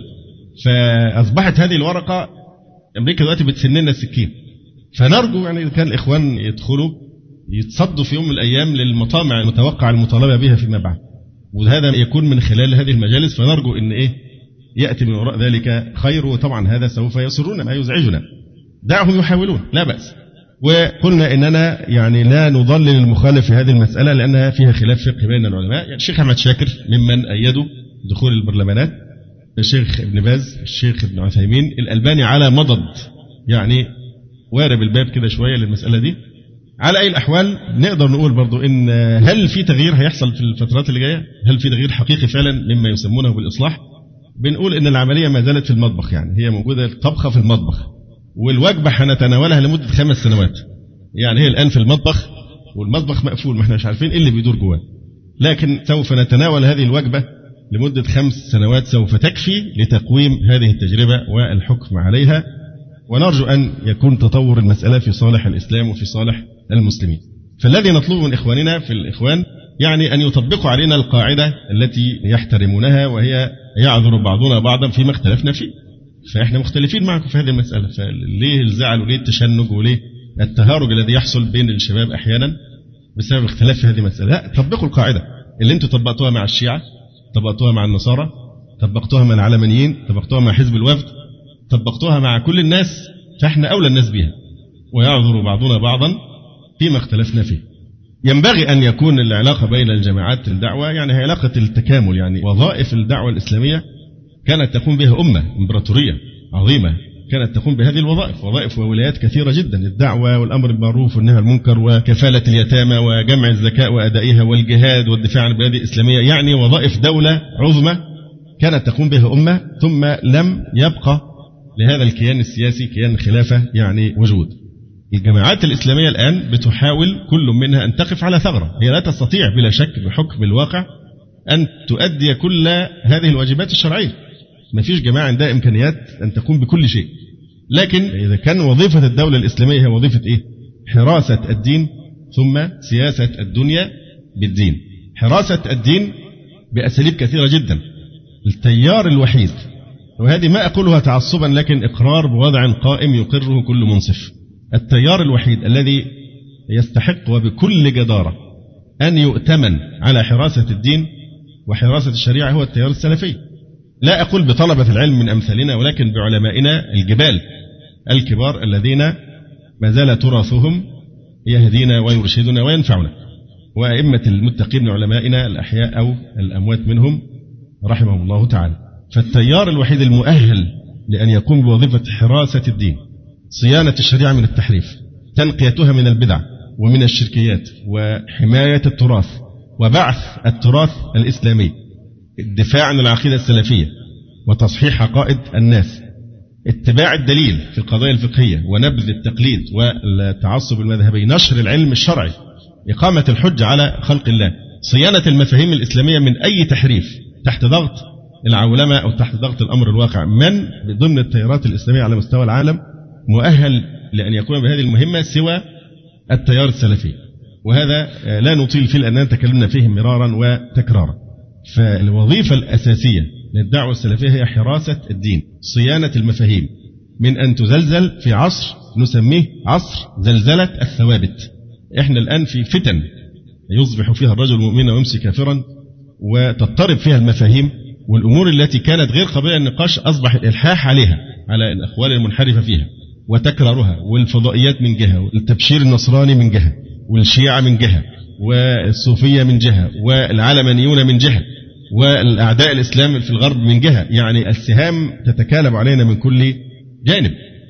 فأصبحت هذه الورقة أمريكا دلوقتي بتسننا السكين. فنرجو يعني إذا كان الإخوان يدخلوا يتصدوا في يوم من الأيام للمطامع المتوقع المطالبة بها فيما بعد، وهذا يكون من خلال هذه المجالس. فنرجو أن إيه يأتي من وراء ذلك خير، وطبعا هذا سوف يسرنا ما يزعجنا، دعهم يحاولون لا بأس. وقلنا إننا يعني لا نضلل المخالف في هذه المسألة لأنها فيها خلاف فقهي بين العلماء. يعني الشيخ أحمد شاكر ممن أيدوا دخول البرلمانات، الشيخ ابن باز، الشيخ ابن عثيمين، الألباني على مضض يعني وارب الباب كده شوية للمسألة دي. على أي الأحوال نقدر نقول برضو إن هل في تغيير هيحصل في الفترات اللي جاية؟ هل في تغيير حقيقي فعلا مما يسمونه بالإصلاح؟ بنقول إن العملية ما زالت في المطبخ، يعني هي موجودة الطبخة في المطبخ، والوجبة هنتناولها لمدة خمس سنوات. يعني هي الآن في المطبخ والمطبخ مقفول، ما احنا مش عارفين إيه اللي بيدور جواه، لكن سوف نتناول هذه الوجبة لمدة خمس سنوات سوف تكفي لتقويم هذه التجربة والحكم عليها. ونرجو أن يكون تطور المسألة في صالح الإسلام وفي صالح المسلمين. فالذي نطلبه من إخواننا في الإخوان يعني أن يطبقوا علينا القاعدة التي يحترمونها، وهي يعذر بعضنا بعضا فيما اختلفنا فيه. فإحنا مختلفين معكم في هذه المسألة، فليه الزعل وليه التشنج وليه التهارج الذي يحصل بين الشباب أحيانا بسبب اختلاف في هذه المسألة؟ لا، طبقوا القاعدة اللي انتم طبقتوها مع الشيعة، طبقتوها مع النصارى، طبقتوها مع العلمانيين، طبقتوها مع حزب الوفد، طبقتوها مع كل الناس، فإحنا أولى الناس بها. ويعذر بعضنا بعضا فيما اختلفنا فيه. ينبغي أن يكون العلاقة بين الجماعات الدعوة يعني هي علاقة التكامل. يعني وظائف الدعوة الإسلامية كانت تقوم بها أمة إمبراطورية عظيمة، كانت تقوم بهذه الوظائف، وظائف وولايات كثيرة جدا، الدعوة والأمر بالمعروف والنهي عن المنكر وكفالة اليتامى وجمع الزكاة وأدائها والجهاد والدفاع عن البلاد الإسلامية، يعني وظائف دولة عظمى كانت تقوم بها أمة، ثم لم يبقى لهذا الكيان السياسي كيان الخلافة يعني وجود. الجماعات الإسلامية الآن بتحاول كل منها أن تقف على ثغرة، هي لا تستطيع بلا شك بحكم الواقع أن تؤدي كل هذه الواجبات الشرعية. ما فيش جماعة عندها إمكانيات أن تقوم بكل شيء. لكن إذا كان وظيفة الدولة الإسلامية هي وظيفة إيه؟ حراسة الدين ثم سياسة الدنيا بالدين. حراسة الدين بأساليب كثيرة جدا. التيار الوحيد، وهذه ما أقولها تعصبا لكن إقرار بوضع قائم يقره كل منصف، التيار الوحيد الذي يستحق وبكل جدارة أن يؤتمن على حراسة الدين وحراسة الشريعة هو التيار السلفي. لا أقول بطلبة العلم من أمثالنا، ولكن بعلمائنا الجبال الكبار الذين ما زال تراثهم يهدينا ويرشدنا وينفعنا، وأئمة المتقين من علمائنا الأحياء أو الأموات منهم رحمهم الله تعالى. فالتيار الوحيد المؤهل لأن يقوم بوظيفة حراسة الدين، صيانة الشريعة من التحريف، تنقيتها من البدع ومن الشركيات، وحماية التراث وبعث التراث الإسلامي، الدفاع عن العقيدة السلفية وتصحيح عقائد الناس، اتباع الدليل في القضايا الفقهية ونبذ التقليد والتعصب المذهبي، نشر العلم الشرعي، إقامة الحجة على خلق الله، صيانة المفاهيم الإسلامية من أي تحريف تحت ضغط العولمة أو تحت ضغط الأمر الواقع. من ضمن التيارات الإسلامية على مستوى العالم مؤهل لأن يقوم بهذه المهمة سوى التيار السلفي؟ وهذا لا نطيل فيه لأننا تكلمنا فيه مرارا وتكرارا. فالوظيفة الأساسية للدعوة السلفية هي حراسة الدين، صيانة المفاهيم من أن تزلزل في عصر نسميه عصر زلزلة الثوابت. إحنا الآن في فتن يصبح فيها الرجل مؤمنا ويمسي كافرا، وتضطرب فيها المفاهيم، والأمور التي كانت غير قابلة للنقاش أصبح الإلحاح عليها على الأقوال المنحرفة فيها وتكرارها، والفضائيات من جهة، والتبشير النصراني من جهة، والشيعة من جهة، والصوفية من جهة، والعلمانيون من جهة، والأعداء الإسلام في الغرب من جهة. يعني السهام تتكالب علينا من كل جانب.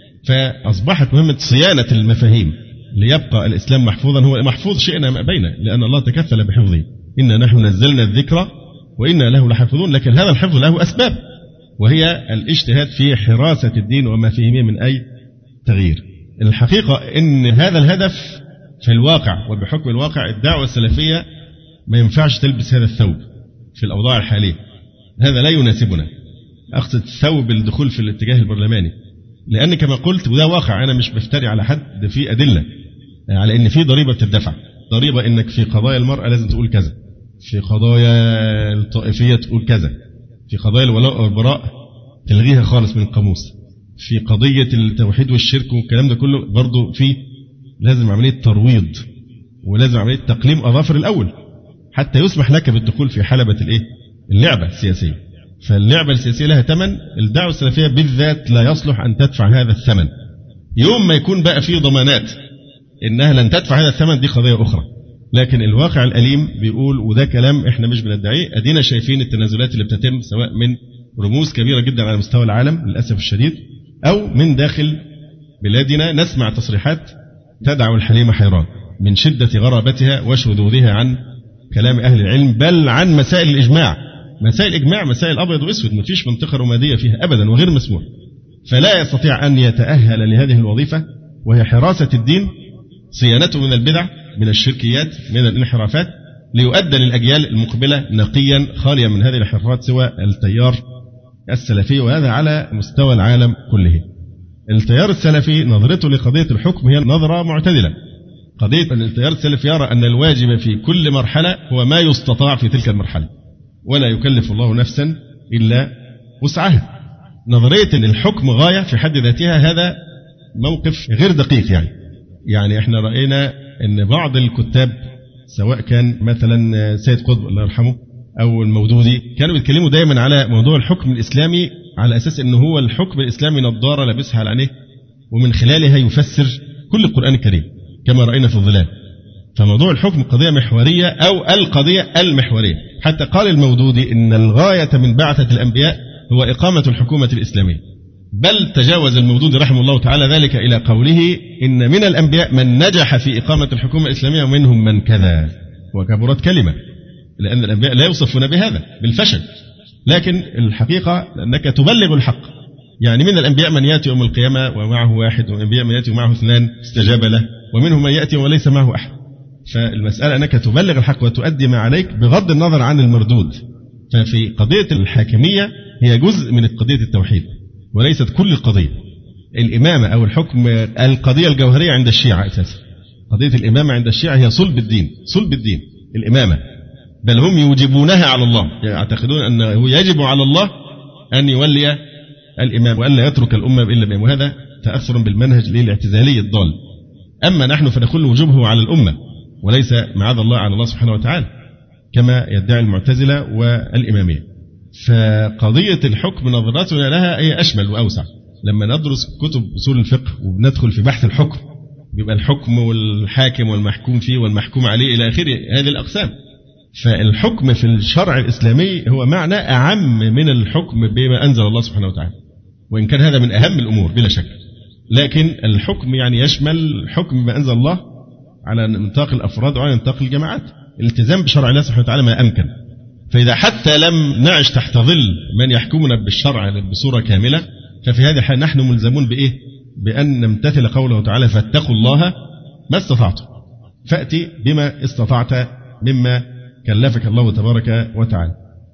فأصبحت مهمة صيانة المفاهيم ليبقى الإسلام محفوظا. هو محفوظ شئنا ما بينه لأن الله تكفل بحفظه، إنا نحن نزلنا الذكر وإنا له لحافظون. لكن هذا الحفظ له أسباب، وهي الاجتهاد في حراسة الدين ومفاهيمه من أي تغيير. الحقيقة إن هذا الهدف في الواقع وبحكم الواقع الدعوة السلفية ما ينفعش تلبس هذا الثوب في الأوضاع الحالية، هذا لا يناسبنا. أقصد ثوب الدخول في الاتجاه البرلماني، لأن كما قلت وده واقع، أنا مش بفتري على حد، في أدلة على إن في ضريبة بتدفع، ضريبة إنك في قضايا المرأة لازم تقول كذا، في قضايا الطائفية تقول كذا، في قضايا الولاء والبراء تلغيها خالص من القاموس، في قضية التوحيد والشرك والكلام ده كله برضو في لازم عملية ترويض، ولازم عملية تقليم أظافر الأول حتى يسمح لك بالدخول في حلبة الإيه؟ اللعبة السياسية. فاللعبة السياسية لها ثمن، الدعوة السلفية بالذات لا يصلح أن تدفع هذا الثمن. يوم ما يكون بقى فيه ضمانات إنها لن تدفع هذا الثمن دي قضية أخرى، لكن الواقع الأليم بيقول، وده كلام إحنا مش بندعيه، أدينا شايفين التنازلات اللي بتتم سواء من رموز كبيرة جدا على مستوى العالم للأسف الشديد، أو من داخل بلادنا نسمع تصريحات تدعو الحليم حيران من شدة غرابتها وشذوذها عن كلام أهل العلم، بل عن مسائل الإجماع. مسائل الإجماع مسائل أبيض وأسود، ما فيش منطقة رمادية فيها أبدا وغير مسموح. فلا يستطيع أن يتأهل لهذه الوظيفة وهي حراسة الدين، صيانته من البدع، من الشركيات، من الانحرافات، ليؤدى للأجيال المقبلة نقيا خاليا من هذه الانحرافات سوى التيار السلفي، وهذا على مستوى العالم كله. التيار السلفي نظرته لقضية الحكم هي نظرة معتدلة. قضية أن التيار السلفي يرى أن الواجب في كل مرحلة هو ما يستطاع في تلك المرحلة، ولا يكلف الله نفسا إلا وسعها. نظرية أن الحكم غاية في حد ذاتها هذا موقف غير دقيق. يعني يعني احنا رأينا أن بعض الكتاب سواء كان مثلا سيد قطب الله يرحمه أو المودودي كانوا بيتكلموا دايما على موضوع الحكم الإسلامي على أساس أنه هو الحكم الإسلامي نظارة لابسها على عينيه ومن خلالها يفسر كل القرآن الكريم كما رأينا في الظلال. فموضوع الحكم قضية محورية أو القضية المحورية. حتى قال المودودي إن الغاية من بعثة الأنبياء هو إقامة الحكومة الإسلامية، بل تجاوز المودودي رحمه الله تعالى ذلك إلى قوله إن من الأنبياء من نجح في إقامة الحكومة الإسلامية ومنهم من كذا، وكبرت كلمة، لأن الأنبياء لا يوصفون بهذا بالفشل، لكن الحقيقة أنك تبلغ الحق. يعني من الأنبياء من يأتي يوم القيامة ومعه واحد، ومن الأنبياء من يأتي ومعه اثنان استجاب له، ومنهم من يأتي وليس معه أحد. فالمسألة أنك تبلغ الحق وتؤدي ما عليك بغض النظر عن المردود. ففي قضية الحاكمية هي جزء من قضية التوحيد وليست كل القضية. الإمامة أو الحكم القضية الجوهرية عند الشيعة أساسا. قضية الإمامة عند الشيعة هي صلب الدين، صلب الدين الإمامة، بل هم يوجبونها على الله، يعتقدون أنه يجب على الله أن يولي الإمام وألا يترك الأمة إلا بإمام، وهذا تأثر بالمنهج الاعتزالي الضال. أما نحن فنقول وجوبه على الأمة وليس معاذ الله على الله سبحانه وتعالى كما يدعي المعتزلة والإمامية. فقضية الحكم نظرتنا لها هي أشمل وأوسع. لما ندرس كتب أصول الفقه وندخل في بحث الحكم بيبقى الحكم والحاكم والمحكوم فيه والمحكوم عليه إلى آخره هذه الأقسام. فالحكم في الشرع الإسلامي هو معنى أعم من الحكم بما أنزل الله سبحانه وتعالى، وإن كان هذا من أهم الأمور بلا شك، لكن الحكم يعني يشمل حكم بما أنزل الله على نطاق الأفراد وعلى نطاق الجماعات، الالتزام بشرع الله سبحانه وتعالى ما أمكن. فإذا حتى لم نعش تحت ظل من يحكمنا بالشرع بصورة كاملة، ففي هذه الحال نحن ملزمون بإيه؟ بأن نمتثل قوله تعالى فاتقوا الله ما استطعتم، فأتي بما استطعت مما كلفك الله تبارك وتعالى.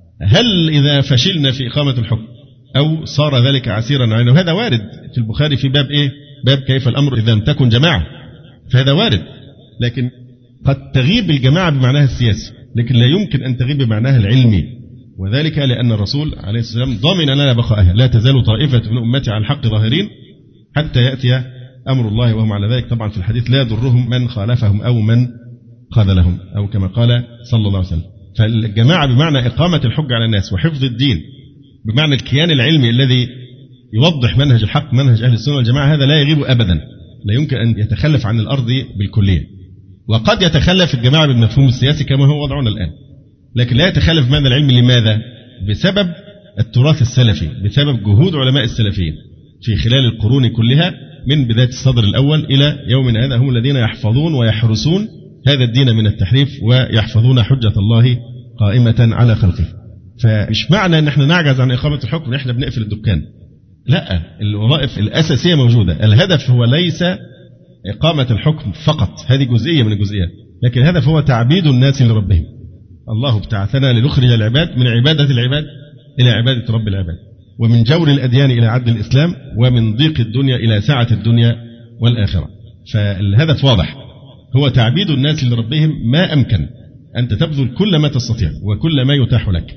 هل إذا فشلنا في إقامة الحكم أو صار ذلك عسيرا علينا؟ وهذا وارد في البخاري في باب إيه؟ باب كيف الأمر إذا لم تكن جماعة، فهذا وارد. لكن قد تغيب الجماعة بمعناها السياسي، لكن لا يمكن أن تغيب بمعناها العلمي، وذلك لأن الرسول عليه الصلاة والسلام ضمن لنا بقائها: لا تزال طائفة من أمتي على الحق ظاهرين حتى يأتي أمر الله وهم على ذلك. طبعا في الحديث لا يضرهم من خالفهم أو من خذلهم، أو كما قال صلى الله عليه وسلم. فالجماعة بمعنى إقامة الحج على الناس وحفظ الدين، بمعنى الكيان العلمي الذي يوضح منهج الحق، منهج أهل السنة والجماعة، هذا لا يغيب أبدا، لا يمكن أن يتخلف عن الأرض بالكلية. وقد يتخلف الجماعة بالمفهوم السياسي كما هو وضعنا الآن، لكن لا يتخلف بمعنى العلم. لماذا؟ بسبب التراث السلفي، بسبب جهود علماء السلفيين في خلال القرون كلها من بداية الصدر الأول إلى يومنا هذا، هم الذين يحفظون ويحرسون هذا الدين من التحريف ويحفظون حجة الله قائمة على خلقه. فمش معنى أن احنا نعجز عن إقامة الحكم ان احنا بنقفل الدكان، لا، الوظائف الأساسية موجودة. الهدف هو ليس إقامة الحكم فقط، هذه جزئية من الجزئيات، لكن الهدف هو تعبيد الناس لربهم. الله ابتعثنا لنخرج العباد من عبادة العباد إلى عبادة رب العباد، ومن جور الأديان إلى عدل الإسلام، ومن ضيق الدنيا إلى سعة الدنيا والآخرة. فالهدف واضح، هو تعبيد الناس لربهم ما أمكن. أنت تبذل كل ما تستطيع وكل ما يتاح لك.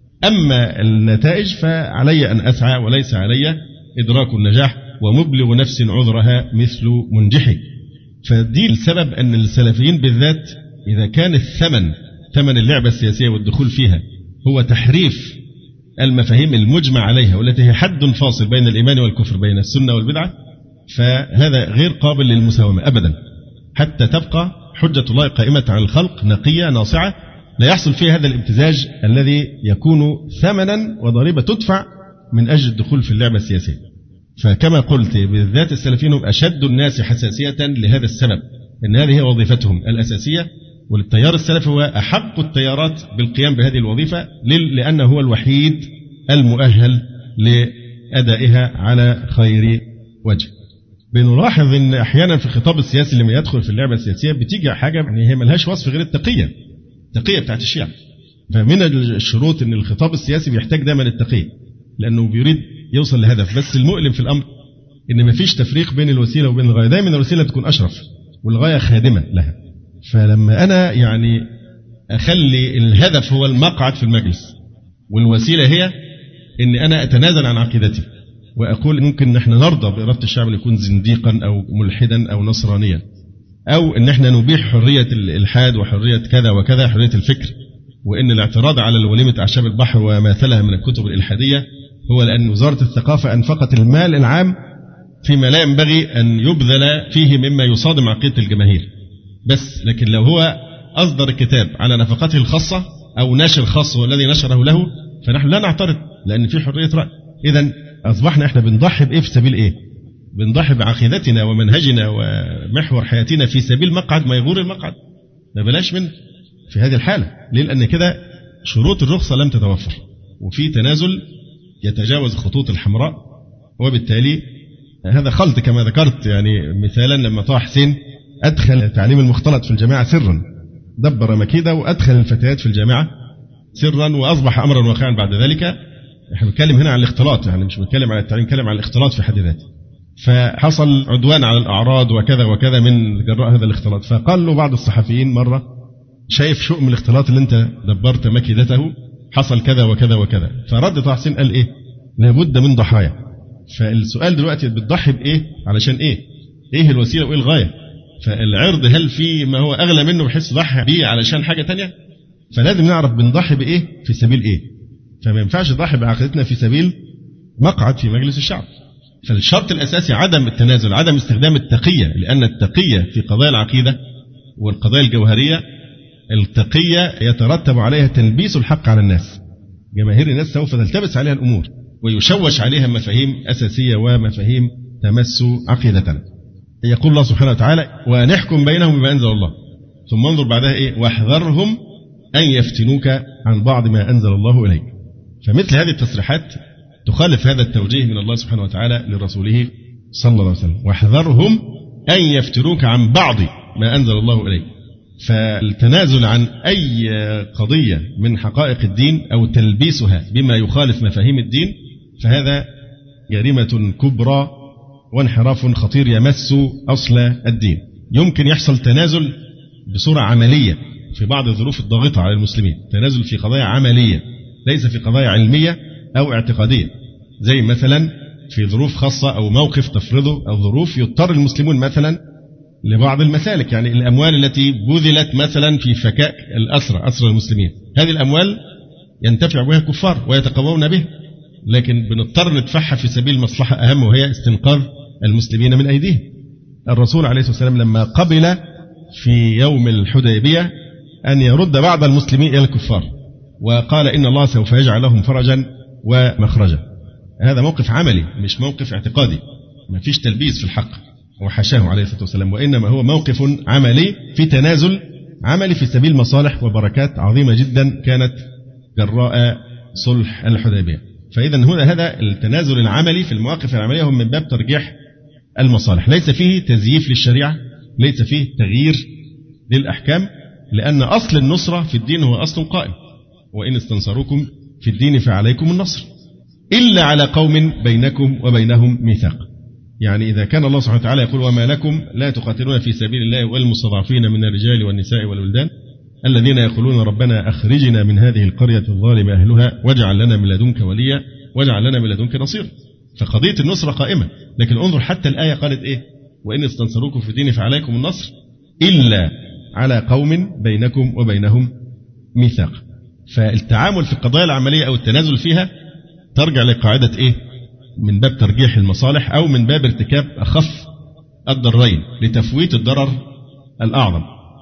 أما النتائج فعلي أن أسعى وليس علي إدراك النجاح، ومبلغ نفس عذرها مثل منجحي. فدي السبب أن السلفيين بالذات إذا كان الثمن ثمن اللعبة السياسية والدخول فيها هو تحريف المفاهيم المجمع عليها والتي هي حد فاصل بين الإيمان والكفر، بين السنة والبدعة، فهذا غير قابل للمساومة أبدا، حتى تبقى حجة الله قائمة على الخلق نقية ناصعة، لا يحصل فيها هذا الامتزاج الذي يكون ثمنا وضريبة تدفع من أجل الدخول في اللعبة السياسية. فكما قلت بالذات السلفيين هم أشد الناس حساسية لهذا السبب، أن هذه هي وظيفتهم الأساسية، والتيار السلفي هو أحق التيارات بالقيام بهذه الوظيفة، لأنه هو الوحيد المؤهل لأدائها على خير وجه. بنلاحظ أن أحيانا في الخطاب السياسي لما يدخل في اللعبة السياسية بتيجي حاجة يعني هي ملهاش وصف غير التقية، التقية بتاعت الشيعة. فمن الشروط أن الخطاب السياسي بيحتاج دائما التقية، لأنه بيريد يوصل لهدف. بس المؤلم في الأمر أن مفيش تفريق بين الوسيلة وبين الغاية، دائما الوسيلة تكون أشرف والغاية خادمة لها. فلما أنا يعني أخلي الهدف هو المقعد في المجلس والوسيلة هي أن أنا أتنازل عن عقيدتي وأقول ممكن نحن نرضى بإرادة الشعب أن يكون زنديقا أو ملحدا أو نصرانيا، أو أن احنا نبيح حرية الإلحاد وحرية كذا وكذا، حرية الفكر، وأن الاعتراض على وليمة أعشاب البحر وماثلها من الكتب الإلحادية هو لأن وزارة الثقافة أنفقت المال العام فيما لا ينبغي أن يبذل فيه مما يصادم عقيدة الجماهير بس. لكن لو هو أصدر الكتاب على نفقته الخاصة أو ناشر خاص والذي نشره له فنحن لا نعترض، لأن في حرية رأي. إذن أصبحنا إحنا بنضحي بإيه في سبيل إيه؟ بنضحي بعقيدتنا ومنهجنا ومحور حياتنا في سبيل مقعد ما يغور المقعد، ما بلاش منه في هذه الحالة. ليه؟ لأن كده شروط الرخصة لم تتوفر، وفي تنازل يتجاوز خطوط الحمراء، وبالتالي هذا خلط كما ذكرت. يعني مثالا لما طه حسين أدخل تعليم المختلط في الجامعة سرا، دبر مكيدة وأدخل الفتيات في الجامعة سرا، وأصبح أمرا واقعا بعد ذلك. احنا بنتكلم هنا عن الاختلاط، يعني مش بنتكلم عن التعليم، بنتكلم عن الاختلاط في حد ذاته. فحصل عدوان على الأعراض وكذا وكذا من جراء هذا الاختلاط. فقال له بعض الصحفيين مرة شايف شؤم الاختلاط اللي انت دبرت مكيدته، حصل كذا وكذا وكذا. فرد طه حسين قال ايه؟ لابد من ضحايا. فالسؤال دلوقتي بتضحي بايه علشان ايه؟ ايه الوسيله وايه الغايه؟ فالعرض هل في ما هو أغلى منه بحيث ضحي بيه علشان حاجة تانية؟ فلازم نعرف بنضحي بإيه في سبيل إيه. فما ينفعش نضحي بعقيدتنا في سبيل مقعد في مجلس الشعب. فالشرط الأساسي عدم التنازل، عدم استخدام التقية، لأن التقية في قضايا العقيدة والقضايا الجوهرية، التقية يترتب عليها تلبيس الحق على الناس. جماهير الناس سوف تلتبس عليها الأمور ويشوش عليها مفاهيم أساسية ومفاهيم تمس عقيدتنا. يقول الله سبحانه وتعالى: ونحكم بينهم بما أنزل الله، ثم انظر بعدها إيه؟ واحذرهم أن يفتنوك عن بعض ما أنزل الله إليك. فمثل هذه التصريحات تخالف هذا التوجيه من الله سبحانه وتعالى لرسوله صلى الله عليه وسلم: واحذرهم أن يفتنوك عن بعض ما أنزل الله إليك. فالتنازل عن أي قضية من حقائق الدين أو تلبيسها بما يخالف مفاهيم الدين فهذا جريمة كبرى وانحراف خطير يمس أصل الدين. يمكن يحصل تنازل بصورة عملية في بعض الظروف الضاغطة على المسلمين، تنازل في قضايا عملية ليس في قضايا علمية أو اعتقادية، زي مثلا في ظروف خاصة أو موقف تفرضه الظروف يضطر المسلمون مثلا لبعض المسالك، يعني الأموال التي بذلت مثلا في فكاك الأسرى أسرى المسلمين، هذه الأموال ينتفع بها الكفار ويتقوون به، لكن بنضطر ندفعها في سبيل مصلحة أهم وهي استنقاذ المسلمين من أيديهم. الرسول عليه الصلاة والسلام لما قبل في يوم الحديبية أن يرد بعض المسلمين إلى الكفار وقال إن الله سوف يجعل لهم فرجا ومخرجا، هذا موقف عملي مش موقف اعتقادي، ما فيش تلبيس في الحق وحشاه عليه الصلاة والسلام، وإنما هو موقف عملي في تنازل عملي في سبيل مصالح وبركات عظيمة جدا كانت جراء صلح الحديبية. فإذا هنا هذا التنازل العملي في المواقف العملية هم من باب ترجيح المصالح، ليس فيه تزييف للشريعة، ليس فيه تغيير للأحكام، لأن أصل النصرة في الدين هو أصل قائم: وإن استنصروكم في الدين فعليكم النصر إلا على قوم بينكم وبينهم ميثاق. يعني إذا كان الله سبحانه وتعالى يقول: وما لكم لا تقاتلون في سبيل الله والمستضعفين من الرجال والنساء والولدان الذين يقولون ربنا أخرجنا من هذه القرية الظالم أهلها واجعل لنا من لدنك وليا واجعل لنا من لدنك نصيرا. فقضية النصرة قائمة، لكن انظر حتى الآية قالت إيه؟ وإن استنصروكم في الدين فعليكم النصر إلا على قوم بينكم وبينهم ميثاق. فالتعامل في القضايا العملية أو التنازل فيها ترجع لقاعدة إيه؟ من باب ترجيح المصالح أو من باب ارتكاب أخف الضررين لتفويت الضرر الأعظم.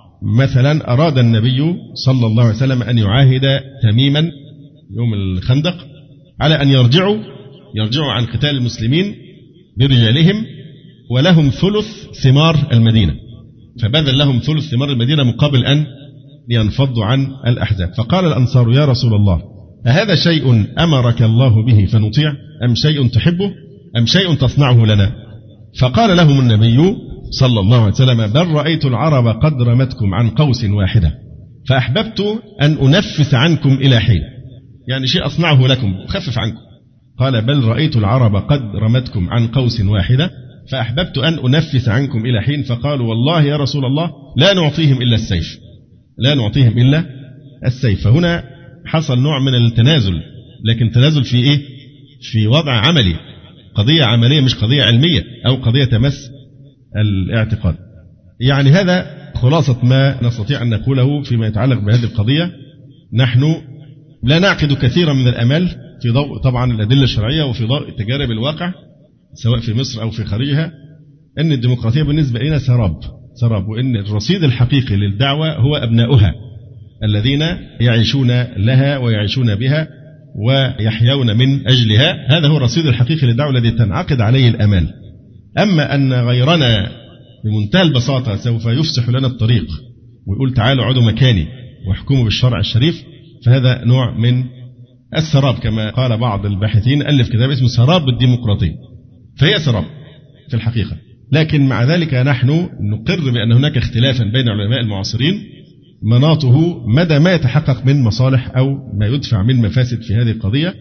مثلا أراد النبي صلى الله عليه وسلم أن يعاهد تميما يوم الخندق على أن يرجعوا يرجعوا عن قتال المسلمين برجالهم ولهم ثلث ثمار المدينة، فبذل لهم ثلث ثمار المدينة مقابل أن ينفضوا عن الأحزاب. فقال الأنصار: يا رسول الله، أهذا شيء أمرك الله به فنطيع، أم شيء تحبه، أم شيء تصنعه لنا؟ فقال لهم النبي صلى الله عليه وسلم: بل رأيت العرب قد رمتكم عن قوس واحدة فأحببت أن أنفس عنكم إلى حين، يعني شيء أصنعه لكم أخفف عنكم. قال: بل رأيت العرب قد رمتكم عن قوس واحدة فأحببت أن أنفس عنكم إلى حين. فقالوا: والله يا رسول الله لا نعطيهم إلا السيف، لا نعطيهم إلا السيف. فهنا حصل نوع من التنازل، لكن تنازل في إيه؟ في وضع عملي، قضية عملية مش قضية علمية أو قضية تمس الاعتقاد. يعني هذا خلاصة ما نستطيع أن نقوله فيما يتعلق بهذه القضية. نحن لا نعقد كثيرا من الأمال في ضوء طبعا الأدلة الشرعية وفي ضوء تجارب الواقع سواء في مصر أو في خارجها، أن الديمقراطية بالنسبة لنا سراب سراب وأن الرصيد الحقيقي للدعوة هو أبناؤها الذين يعيشون لها ويعيشون بها ويحيون من أجلها. هذا هو الرصيد الحقيقي للدعوة الذي تنعقد عليه الأمال. أما أن غيرنا بمنتهى البساطة سوف يفسح لنا الطريق ويقول تعالوا اقعدوا مكاني واحكموا بالشرع الشريف، فهذا نوع من السراب، كما قال بعض الباحثين ألف كتاب اسمه سراب الديمقراطية، فهي سراب في الحقيقة. لكن مع ذلك نحن نقر بأن هناك اختلافا بين العلماء المعاصرين مناطه مدى ما يتحقق من مصالح أو ما يدفع من مفاسد في هذه القضية،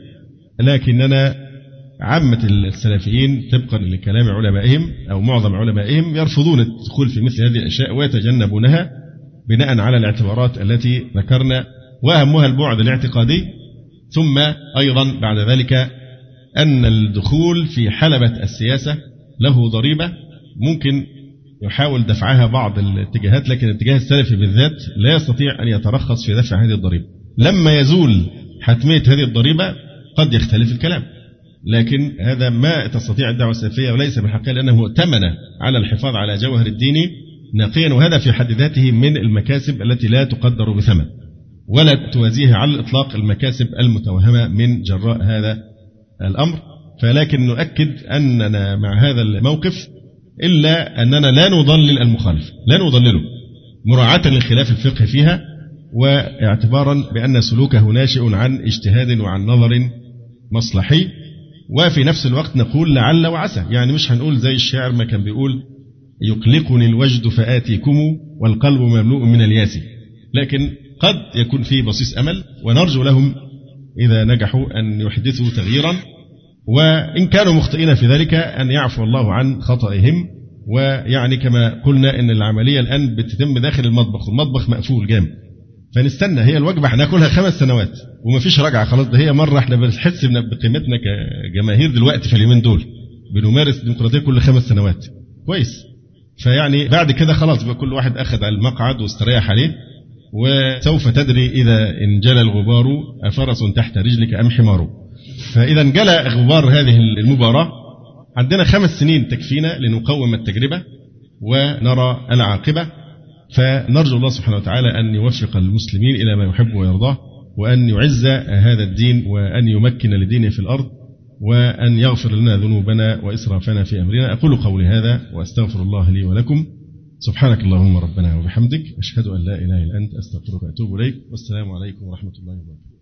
لكننا عامة السلفيين طبقا لكلام علمائهم أو معظم علمائهم يرفضون الدخول في مثل هذه الأشياء ويتجنبونها بناء على الاعتبارات التي ذكرنا، وأهمها البعد الاعتقادي، ثم أيضا بعد ذلك أن الدخول في حلبة السياسة له ضريبة ممكن يحاول دفعها بعض الاتجاهات، لكن الاتجاه السلفي بالذات لا يستطيع أن يترخص في دفع هذه الضريبة. لما يزول حتمية هذه الضريبة قد يختلف الكلام، لكن هذا ما تستطيع الدعوة السلفية وليس من حقها، لأنه مؤتمنة على الحفاظ على جوهر الدين نقيا، وهذا في حد ذاته من المكاسب التي لا تقدر بثمن ولا توازيها على الإطلاق المكاسب المتوهمة من جراء هذا الأمر. فلكن نؤكد أننا مع هذا الموقف إلا أننا لا نضلل المخالف، لا نضلله مراعاة للخلاف الفقهي فيها، واعتبارا بأن سلوكه ناشئ عن اجتهاد وعن نظر مصلحي. وفي نفس الوقت نقول لعل وعسى، يعني مش هنقول زي الشاعر ما كان بيقول يقلقني الوجد فآتيكم والقلب مملوء من الياس، لكن قد يكون فيه بصيص أمل، ونرجو لهم إذا نجحوا أن يحدثوا تغييرا، وإن كانوا مخطئين في ذلك أن يعفو الله عن خطئهم. ويعني كما قلنا إن العملية الآن بتتم داخل المطبخ، والمطبخ مقفول جامد، فنستنى. هي الوجبة هناكلها خمس سنوات ومفيش رجعة خلاص، ده هي مرة احنا بنحس بقيمتنا كجماهير دلوقتي في اليومين دول، بنمارس الديمقراطية كل خمس سنوات كويس. فيعني بعد كده خلاص بقى كل واحد أخذ على المقعد واستريح عليه، وسوف تدري إذا انجلى الغبار أفرس تحت رجلك أم حمار. فإذا انجلى غبار هذه المباراة عندنا خمس سنين تكفينا لنقوم التجربة ونرى العاقبة. فنرجو الله سبحانه وتعالى أن يوفق المسلمين إلى ما يحب ويرضاه، وأن يعز هذا الدين، وأن يمكن لدينه في الأرض، وأن يغفر لنا ذنوبنا وإسرافنا في أمرنا. أقول قولي هذا وأستغفر الله لي ولكم. سبحانك اللهم ربنا وبحمدك، أشهد أن لا إله إلا أنت، أستغفرك وأتوب إليك، والسلام عليكم ورحمة الله وبركاته.